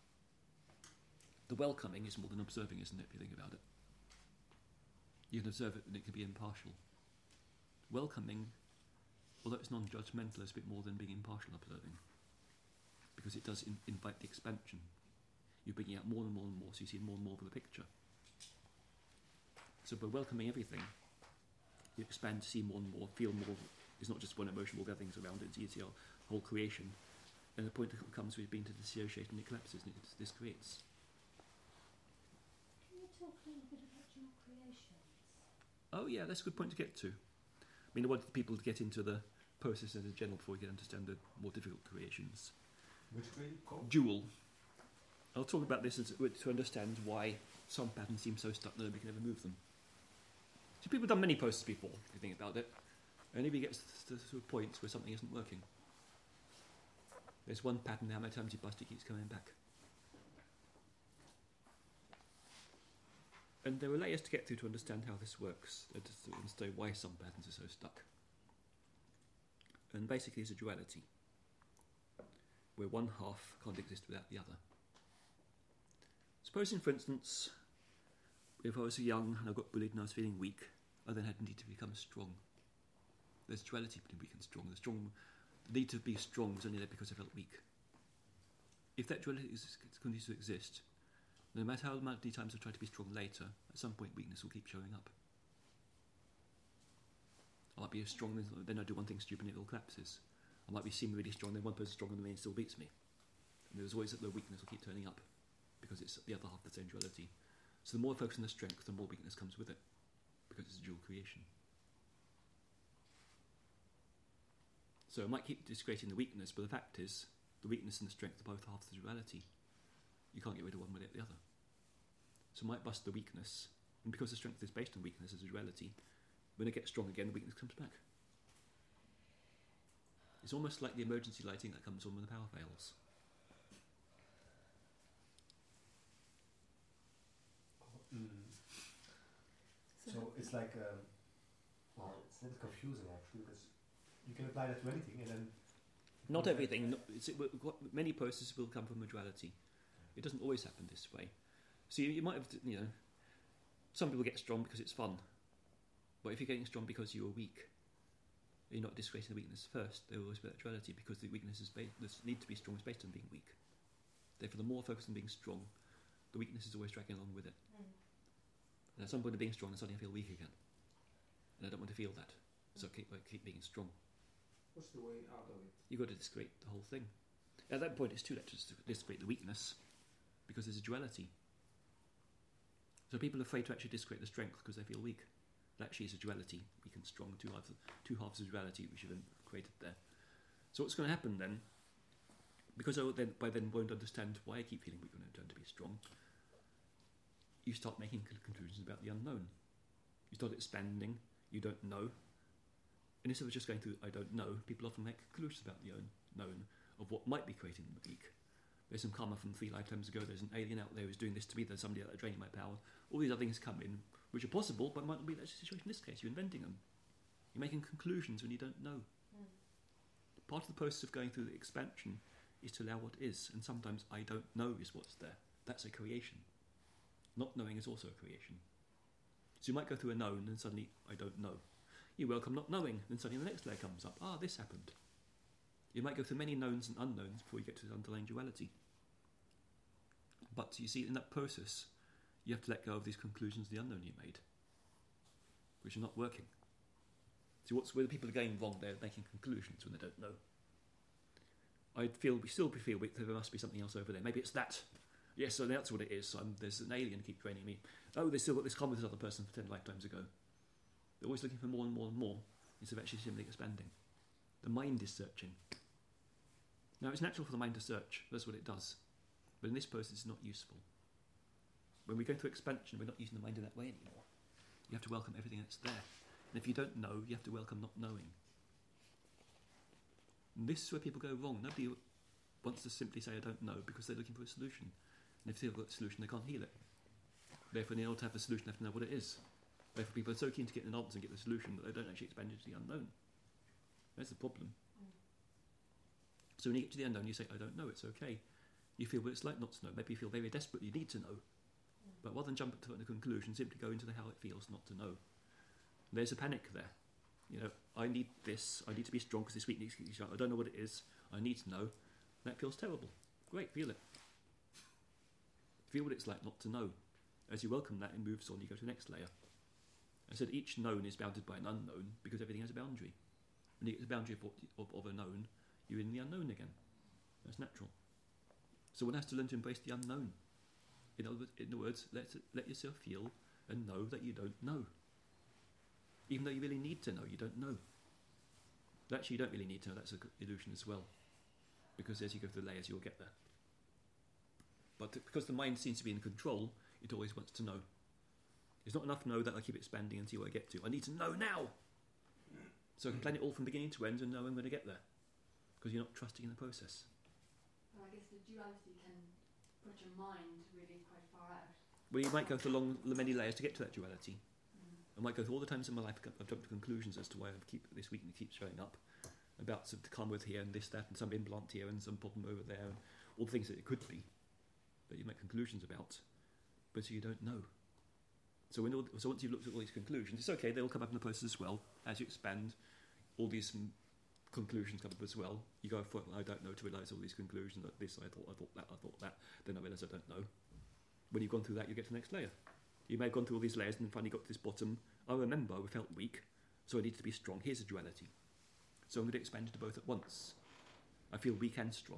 The welcoming is more than observing, isn't it, if you think about it? You can observe it and it can be impartial. Welcoming, although it's non-judgmental, is a bit more than being impartial observing, because it does in, invite the expansion. You're bringing out more and more and more, so you see more and more of the picture. So by welcoming everything, you expand to see more and more, feel more. It's not just one emotion, all the other things around it, you see our whole creation. And the point that comes with being to dissociate and it collapses, and it, this creates. Can you talk a little bit about your creations? Oh yeah, that's a good point to get to. I mean, I wanted people to get into the process as a general before we can understand the more difficult creations. Which creative code? Jewel. I'll talk about this as, to understand why some patterns seem so stuck that nobody can ever move them. So people have done many processes before, if you think about it, and everybody gets to, to, to points where something isn't working. There's one pattern, how many times you bust it keeps coming back. And there are layers to get through to understand how this works, and to understand why some patterns are so stuck. And basically it's a duality, where one half can't exist without the other. Supposing, for instance, if I was young and I got bullied and I was feeling weak, I then had need to become strong. There's duality between weak and strong. The strong the need to be strong was only there because I felt weak. If that duality is, continues to exist, no matter how many times I try to be strong later, at some point weakness will keep showing up. I might be as strong, then I do one thing stupid and it all collapses. I might be seem really strong, then one person stronger than me and still beats me. And there's always that the weakness will keep turning up, because it's the other half of the same duality. So the more I focus on the strength, the more weakness comes with it, because it's a dual creation. So I might keep discreting the weakness, but the fact is, the weakness and the strength are both halves of the duality. You can't get rid of one without the other. So I might bust the weakness, and because the strength is based on weakness as a duality, when I get strong again, the weakness comes back. It's almost like the emergency lighting that comes on when the power fails. Mm. So it's like, um, well, it's a little confusing actually, because you can apply that to anything, and then Not everything. No, it's, it, what, many processes will come from a duality. It doesn't always happen this way. So you, you might have, you know, some people get strong because it's fun. But if you're getting strong because you are weak, you're not disgracing the weakness first. There will always be that duality, because the weakness is based, the need to be strong is based on being weak. Therefore, the more focused on being strong, the weakness is always dragging along with it. Mm. And at some point of being strong, I suddenly feel weak again. And I don't want to feel that. So I keep, I keep being strong. What's the way out of it? You've got to discreate the whole thing. At that point, it's too late to discreate the weakness, because there's a duality. So people are afraid to actually discreate the strength because they feel weak. That actually is a duality, weak and strong, two halves, two halves of duality which you've created there. So what's going to happen then, because I then, by then won't understand why I keep feeling weak when I turn to be strong, you start making conclusions about the unknown. You start expanding, you don't know. And instead of just going through, I don't know, people often make conclusions about the unknown, of what might be creating the weak. There's some karma from three lifetimes ago, there's an alien out there who's doing this to me, there's somebody out there draining my power. All these other things come in, which are possible, but might not be that situation in this case. You're inventing them. You're making conclusions when you don't know. Mm. Part of the process of going through the expansion is to allow what is, and sometimes I don't know is what's there. That's a creation. Not knowing is also a creation. So you might go through a known and suddenly, I don't know. You welcome not knowing, then suddenly the next layer comes up. Ah, this happened. You might go through many knowns and unknowns before you get to the underlying duality. But you see, in that process, you have to let go of these conclusions of the unknown you made, which are not working. So what's where the people are going wrong? They're making conclusions when they don't know. I feel we still feel we, there must be something else over there. Maybe it's that. Yes, so that's what it is. So I'm, there's an alien keep training me. Oh, they still got this common with this other person for ten lifetimes ago. They're always looking for more and more and more instead of actually simply expanding. The mind is searching. Now, it's natural for the mind to search. That's what it does. But in this process, it's not useful. When we go through expansion, we're not using the mind in that way anymore. You have to welcome everything that's there. And if you don't know, you have to welcome not knowing. And this is where people go wrong. Nobody wants to simply say, I don't know, because they're looking for a solution. And if they've got a solution, they can't heal it. Therefore, in order to have a solution, they have to know what it is. Therefore, people are so keen to get an answer and get the solution that they don't actually expand into the unknown. That's the problem. Mm. So when you get to the unknown, you say, I don't know, it's okay. You feel what it's like not to know. Maybe you feel very desperate, you need to know. Mm. But rather than jump to the conclusion, simply go into the how it feels not to know. There's a panic there. You know, I need this, I need to be strong because this week needs to get strong. I don't know what it is, I need to know. That feels terrible. Great, feel it. Feel what it's like not to know. As you welcome that, it moves on, you go to the next layer. I said each known is bounded by an unknown because everything has a boundary. When you get to the boundary of, of, of a known, you're in the unknown again. That's natural. So one has to learn to embrace the unknown. In other, in other words, let, let yourself feel and know that you don't know. Even though you really need to know, you don't know. But actually, you don't really need to know, that's an illusion as well. Because as you go through the layers, you'll get there. But because the mind seems to be in control, it always wants to know. It's not enough to know that I keep expanding and see where I get to. I need to know now! So I can plan it all from beginning to end and know I'm going to get there. Because you're not trusting in the process. Well, I guess the duality can put your mind really quite far out. Well, you might go through long, many layers to get to that duality. Mm. I might go through all the times in my life I've jumped to conclusions as to why I keep this week and it keeps showing up. About some karma with here and this, that, and some implant here and some problem over there, and all the things that it could be that you make conclusions about, but you don't know. So, when all, so once you've looked at all these conclusions, it's okay, they'll come up in the process as well. As you expand, all these mm, conclusions come up as well. You go for, I don't know, to realise all these conclusions, that this, I thought, I thought that, I thought that, then I realise I don't know. When you've gone through that, you get to the next layer. You may have gone through all these layers and then finally got to this bottom. I remember I felt weak, so I need to be strong. Here's a duality. So I'm going to expand into both at once. I feel weak and strong.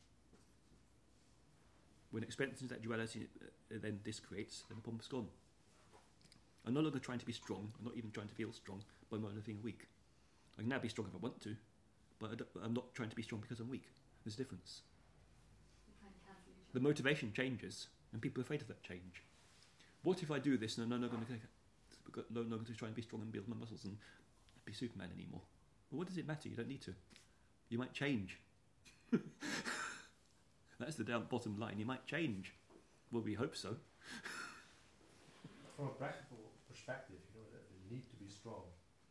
When expansion into that duality, uh, then this creates, then the problem's gone. I'm no longer trying to be strong. I'm not even trying to feel strong, but I'm not feeling weak. I can now be strong if I want to, but I don't, I'm not trying to be strong because I'm weak. There's a difference. You kind of cancel each The other. motivation changes, and people are afraid of that change. What if I do this and I'm no longer going to, no longer to try and be strong and build my muscles and be Superman anymore? Well, what does it matter? You don't need to. You might change. That's the down bottom line. You might change. Well, we hope so. From a practical perspective, you know, the, the need to be strong.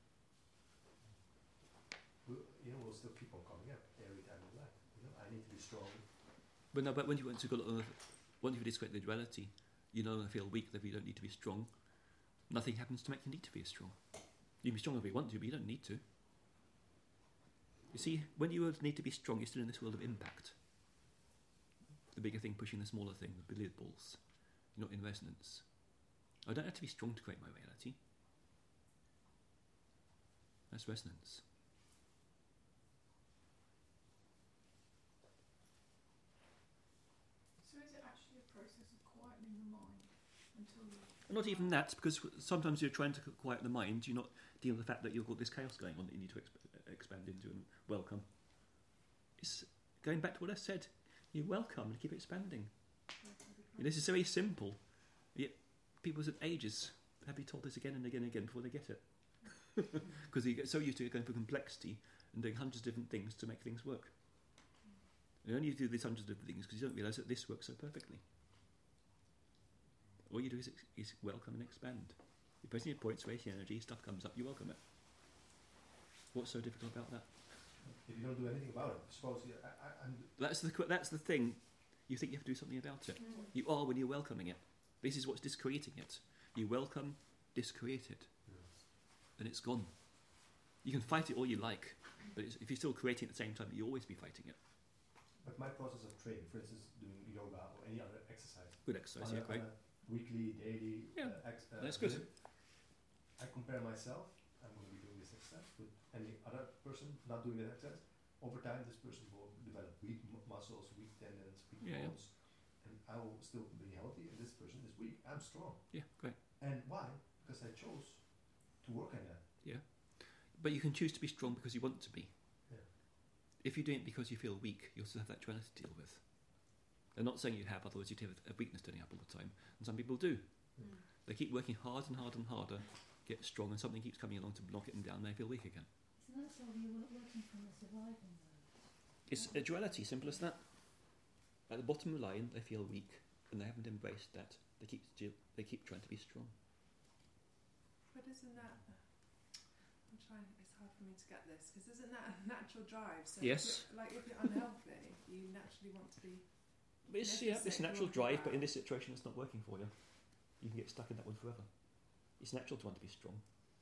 We'll, you know, we'll still keep on coming up every time in life. You know, I need to be strong. But no, but when you want to go, uh, once you discredit the duality, you no longer feel weak. Therefore, you don't need to be strong. Nothing happens to make you need to be strong. You can be strong if you want to, but you don't need to. You see, when you need to be strong, you're still in this world of impact. The bigger thing pushing the smaller thing, the billiard balls. You're not in resonance. I don't have to be strong to create my reality. That's resonance. So is it actually a process of quietening the mind until you... Not even that, because sometimes you're trying to quiet the mind, you're not dealing with the fact that you've got this chaos going on that you need to exp- expand into and welcome. It's going back to what I said, you're welcome and keep expanding. This is very simple. Yet people at ages have been told this again and again and again before they get it. Because they get so used to going for complexity and doing hundreds of different things to make things work. You only do these hundreds of different things because you don't realise that this works so perfectly. All you do is, is welcome and expand. You're pressing your points, wasting energy, stuff comes up, you welcome it. What's so difficult about that? If you don't do anything about it, suppose you, I, I, I'm That's the qu- that's the thing. You think you have to do something about it. Mm. You are when you're welcoming it. This is what's discreating it. You welcome, discreate it, and it's gone. You can fight it all you like, but it's, if you're still creating at the same time, you'll always be fighting it. But my process of training, for instance, doing yoga or any other exercise, Good exercise, on yeah, a, great. on a weekly, daily, Yeah, uh, ex- uh, that's good. visit, I compare myself. I'm going to be doing this exercise with any other person not doing that exercise. Over time, this person will develop weak m- muscles, weak tendons, weak Yeah, yeah. bones, and I will still be healthy. And this person is weak. I'm strong. Yeah, great. And why? Because I chose to work on that. But you can choose to be strong because you want to be. Yeah. If you're doing it because you feel weak, you also have that duality to deal with. I'm not saying you have, otherwise you'd have a weakness turning up all the time. And some people do. Mm. They keep working hard and hard and harder, get strong, and something keeps coming along to knock it them down, and they feel weak again. So that's how we were working from the survival mode. It's a duality, simple as that. At the bottom of the line, they feel weak, and they haven't embraced that. They keep sti- they keep trying to be strong. But isn't that? I'm trying. It's hard for me to get this because isn't that a natural drive? So Yes. If you're, like if you're unhealthy, you naturally want to be. But it's, Yes, yeah, it's it's a like natural walking drive, but in around. this situation, it's not working for you. You can get stuck in that one forever. It's natural to want to be strong.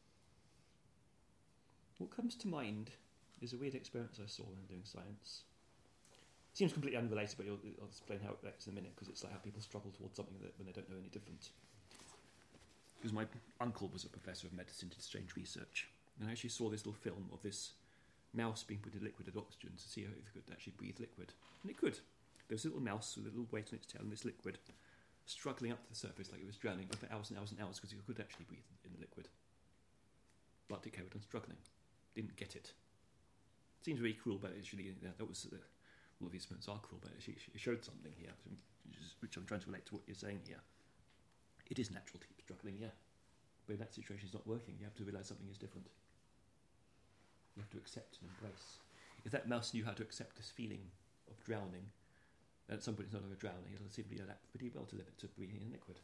What comes to mind is a weird experience I saw when doing science. It seems completely unrelated, but you'll, I'll explain how it works in a minute, because it's like how people struggle towards something that, when they don't know any different. Because my uncle was a professor of medicine, did strange research, and I actually saw this little film of this mouse being put in liquid with oxygen to see if it could actually breathe liquid. And it could. There was a little mouse with a little weight on its tail and this liquid struggling up to the surface like it was drowning for hours and hours and hours because it could actually breathe in the liquid. But it carried on struggling. Didn't get it. Seems really cruel, but actually uh, that was uh, all of these experiments are cruel, but actually it showed something here, which, is, which I'm trying to relate to what you're saying here. It is natural to keep struggling, yeah. But if that situation is not working, you have to realise something is different. You have to accept and embrace. If that mouse knew how to accept this feeling of drowning, and at some point it's no longer drowning, it'll simply adapt pretty well to, to breathing in liquid.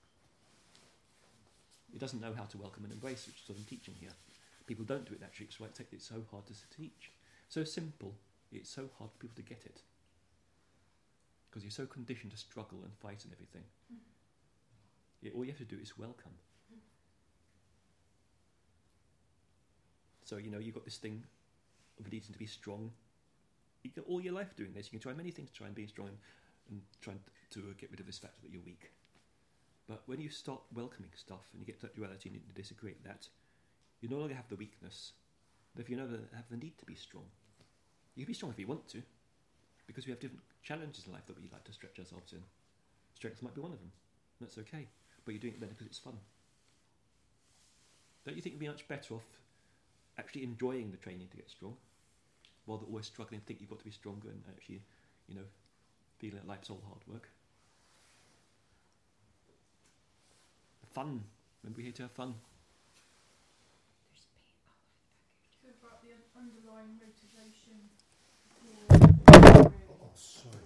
It doesn't know how to welcome and embrace, which is what I'm teaching here. People don't do it naturally, it's why it's so hard to teach. So simple, it's so hard for people to get it. Because you're so conditioned to struggle and fight and everything. Mm. Yeah, all you have to do is welcome. Mm. So, you know, you've got this thing of needing to be strong. You get all your life doing this. You can try many things to try and be strong and, and try to uh, get rid of this fact that you're weak. But when you start welcoming stuff and you get to that duality and you disagree with that, you no longer have the weakness. But if you no longer have the need to be strong, you can be strong if you want to, because we have different challenges in life that we like to stretch ourselves in. Strength might be one of them. That's okay. But you're doing it then because it's fun. Don't you think you'd be much better off actually enjoying the training to get strong, rather than always struggling to think you've got to be stronger and actually, you know, feeling that life's all hard work? Fun. Remember, we're here to have fun. So about the un- underlying motivation for. Oh, sorry.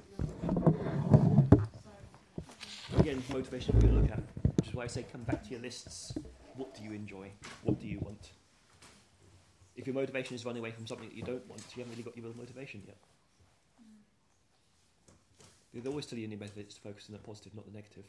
So, Again, motivation we're going to look at, which is why I say come back to your lists. What do you enjoy? What do you want? If your motivation is running away from something that you don't want, you haven't really got your real motivation yet. They always tell you in your methods to focus on the positive, not the negative.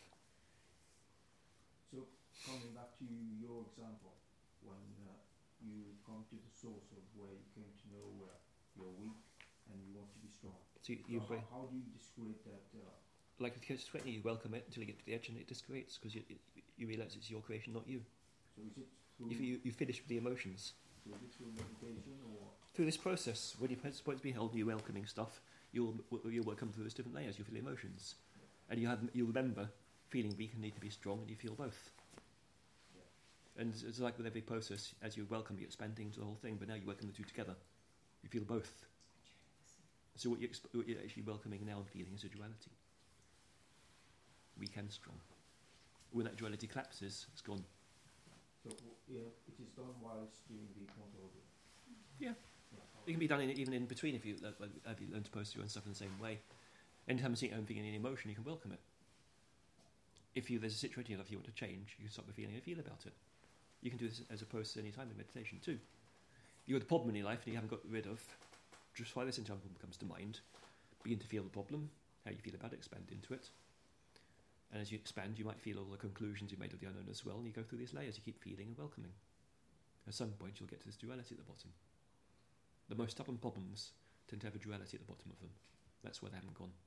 So coming back to your example, when uh, you come to the source of where you came to know where you're weak and you want to be strong. So you, you So how, how do you discreate that? Uh, like if you catch sweating, you welcome it until you get to the edge and it discreates because you, you, you realise it's your creation, not you. so is it through, If you, you finish with the emotions. so is it through meditation or? Through this process, when you're supposed to be held and you're welcoming stuff, you'll, you'll come through those different layers, you'll feel emotions. And you have, you'll remember feeling weak and need to be strong, and you feel both. And it's, it's like with every process, as you welcome, you're expanding into the whole thing, but now you welcome the two together. You feel both. So what, you exp- what you're actually welcoming now and feeling is a duality. Weak and strong. When that duality collapses, it's gone. So w- yeah, it is done whilst doing the control. Yeah. Yeah. It can be done in, even in between if you, like, have you learned to pose your own stuff in the same way. Anytime you see your own feeling any emotion, you can welcome it. If you, there's a situation in your life you want to change, you can stop the feeling and feel about it. You can do this as opposed to any time in meditation too. You've got a problem in your life and you haven't got rid of, just why this entire problem comes to mind, begin to feel the problem, how you feel about it, expand into it. And as you expand, you might feel all the conclusions you made of the unknown as well, and you go through these layers, you keep feeling and welcoming. At some point you'll get to this duality at the bottom. The most stubborn problems tend to have a duality at the bottom of them. That's why they haven't gone.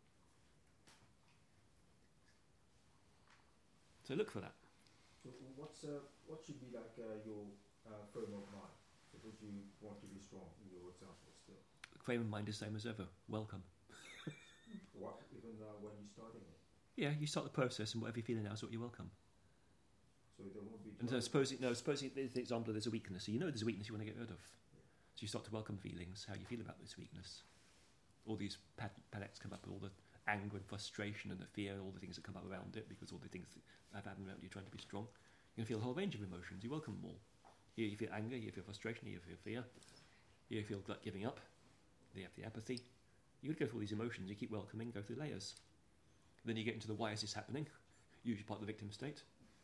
So look for that. So what's uh, what should be like uh, your uh, frame of mind? Suppose you want to be strong in your example still. Frame of mind is the same as ever. Welcome. What, even uh, when you're starting it? Yeah, you start the process and whatever you're feeling now is what you welcome. So there won't be... And so supposing, no, supposing there's the example there's a weakness. So you know there's a weakness you want to get rid of. So you start to welcome feelings, how you feel about this weakness. All these pat- panics come up with all the anger and frustration and the fear and all the things that come up around it because all the things that have happened around you trying to be strong. You're going to feel a whole range of emotions. You welcome them all. Here you feel anger, here you feel frustration, here you feel fear. Here you feel like giving up. There you have the apathy. You would go through all these emotions, you keep welcoming, go through layers. Then you get into the why is this happening, usually part of the victim state.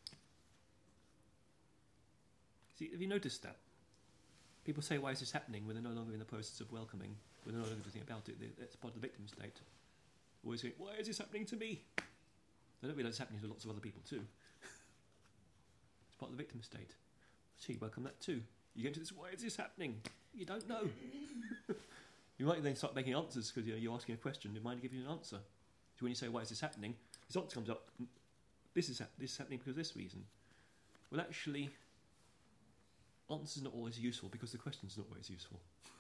See, have you noticed that? People say, why is this happening, when they're no longer in the process of welcoming, when they're no longer doing anything about it. That's part of the victim state. Always going, why is this happening to me? They don't realise it's happening to lots of other people too. It's part of the victim state. So you welcome that too. You get into this, why is this happening? You don't know. You might then start making answers because you know, you're asking a question, your mind will give you an answer. So when you say, why is this happening? This answer comes up, this is, ha- this is happening because of this reason. Well, actually, answers are not always useful because the question's not always useful.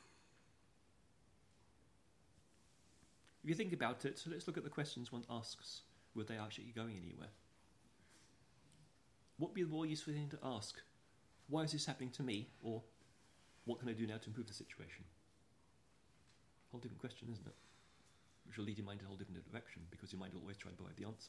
If you think about it, so let's look at the questions one asks. Were they actually going anywhere? What would be the more useful thing to ask? Why is this happening to me? Or what can I do now to improve the situation? Whole different question, isn't it? Which will lead your mind in a whole different direction because your mind will always try to provide the answer.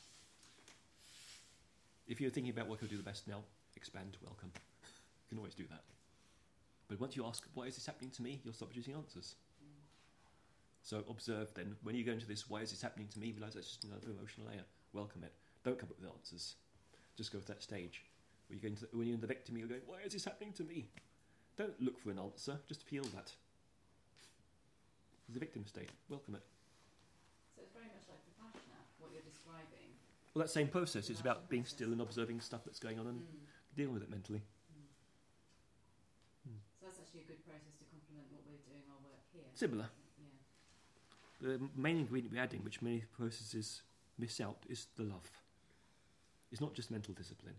If you're thinking about what can I do the best now, expand, welcome. You can always do that. But once you ask, why is this happening to me? You'll start producing answers. So observe then, when you go into this, why is this happening to me? Realise that's just another emotional layer. Welcome it. Don't come up with answers. Just go to that stage. Where you go into the, when you're in the victim, you're going, why is this happening to me? Don't look for an answer, just feel that. It's the victim state. Welcome it. So it's very much like Vipassana, what you're describing. Well, that same process is about being still and observing stuff that's going on and Mm. dealing with it mentally. Mm. Mm. So that's actually a good process to complement what we're doing our work here. Similar. Yeah. The main ingredient we're adding, which many processes miss out, is the love. It's not just mental discipline.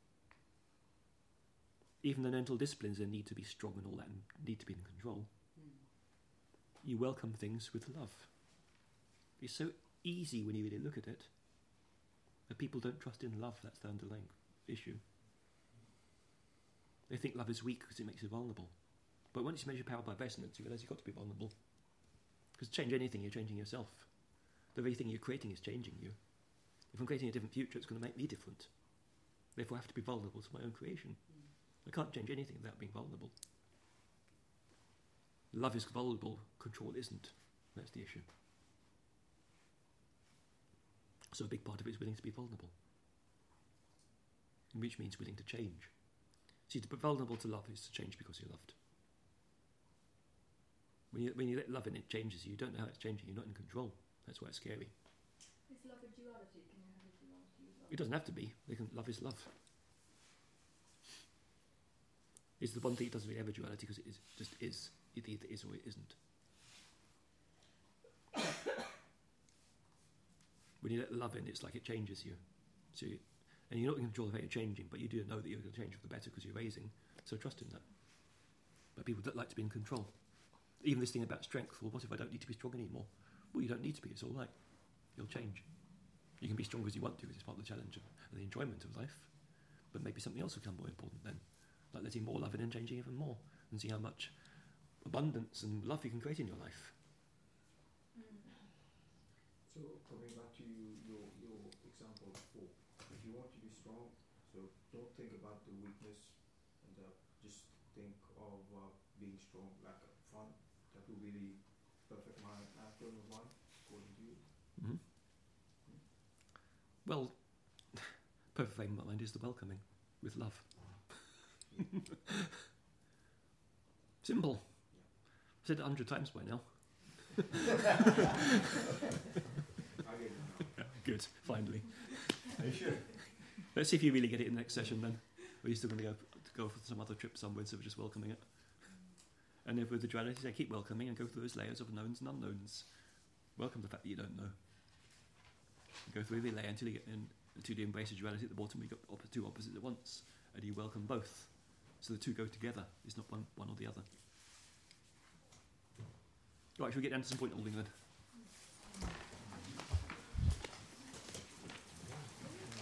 Even the mental disciplines that need to be strong and all that and need to be in control. Mm. You welcome things with love. It's so easy when you really look at it. But people don't trust in love, that's the underlying issue. They think love is weak because it makes you vulnerable. But once you measure power by resonance, you realise you've got to be vulnerable. Because to change anything, you're changing yourself. The very thing you're creating is changing you. If I'm creating a different future, it's going to make me different. Therefore, I have to be vulnerable to my own creation. Mm. I can't change anything without being vulnerable. Love is vulnerable, control isn't. That's the issue. So a big part of it is willing to be vulnerable. Which means willing to change. See, to be vulnerable to love is to change because you're loved. When you, when you let love in, it changes you. You don't know how it's changing. You're not in control. That's why it's scary. Is love a duality? Can you have a duality as well? It doesn't have to be. They can, love is love. It's the one thing it doesn't really have a duality because it is, just is. It either is or it isn't. When you let love in, it's like it changes you. So you, and you're not in control of how you're changing, but you do know that you're going to change for the better because you're raising. So trust in that. But people don't like to be in control. Even this thing about strength. Well, what if I don't need to be strong anymore? Well, you don't need to be. It's all right. You'll change. You can be strong as you want to because it's part of the challenge of, and the enjoyment of life. But maybe something else will become more important then. Like letting more love in and changing even more. And see how much abundance and love you can create in your life. So coming back to your your example before, if you want to be strong, so don't think about the weakness, and uh, just think of uh, being strong, like uh, fun. That will be the perfect mind uh, frame of mind, according to you. Mm-hmm. Well, perfect frame of mind is the welcoming with love. Simple. I've said it a hundred times by now. I get it now. Yeah, good, finally. Are you sure? Let's see if you really get it in the next session then. Or are you still going to go, to go for some other trip somewhere, so we're just welcoming it? And if with the dualities, I keep welcoming and go through those layers of knowns and unknowns. Welcome the fact that you don't know. Go through every layer until you get in, until you embrace the duality at the bottom, you've got op- two opposites at once. And you welcome both. So the two go together. It's not one, one or the other. Right, should we get down to some point holding then?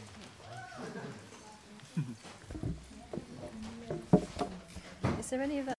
Is there any of that?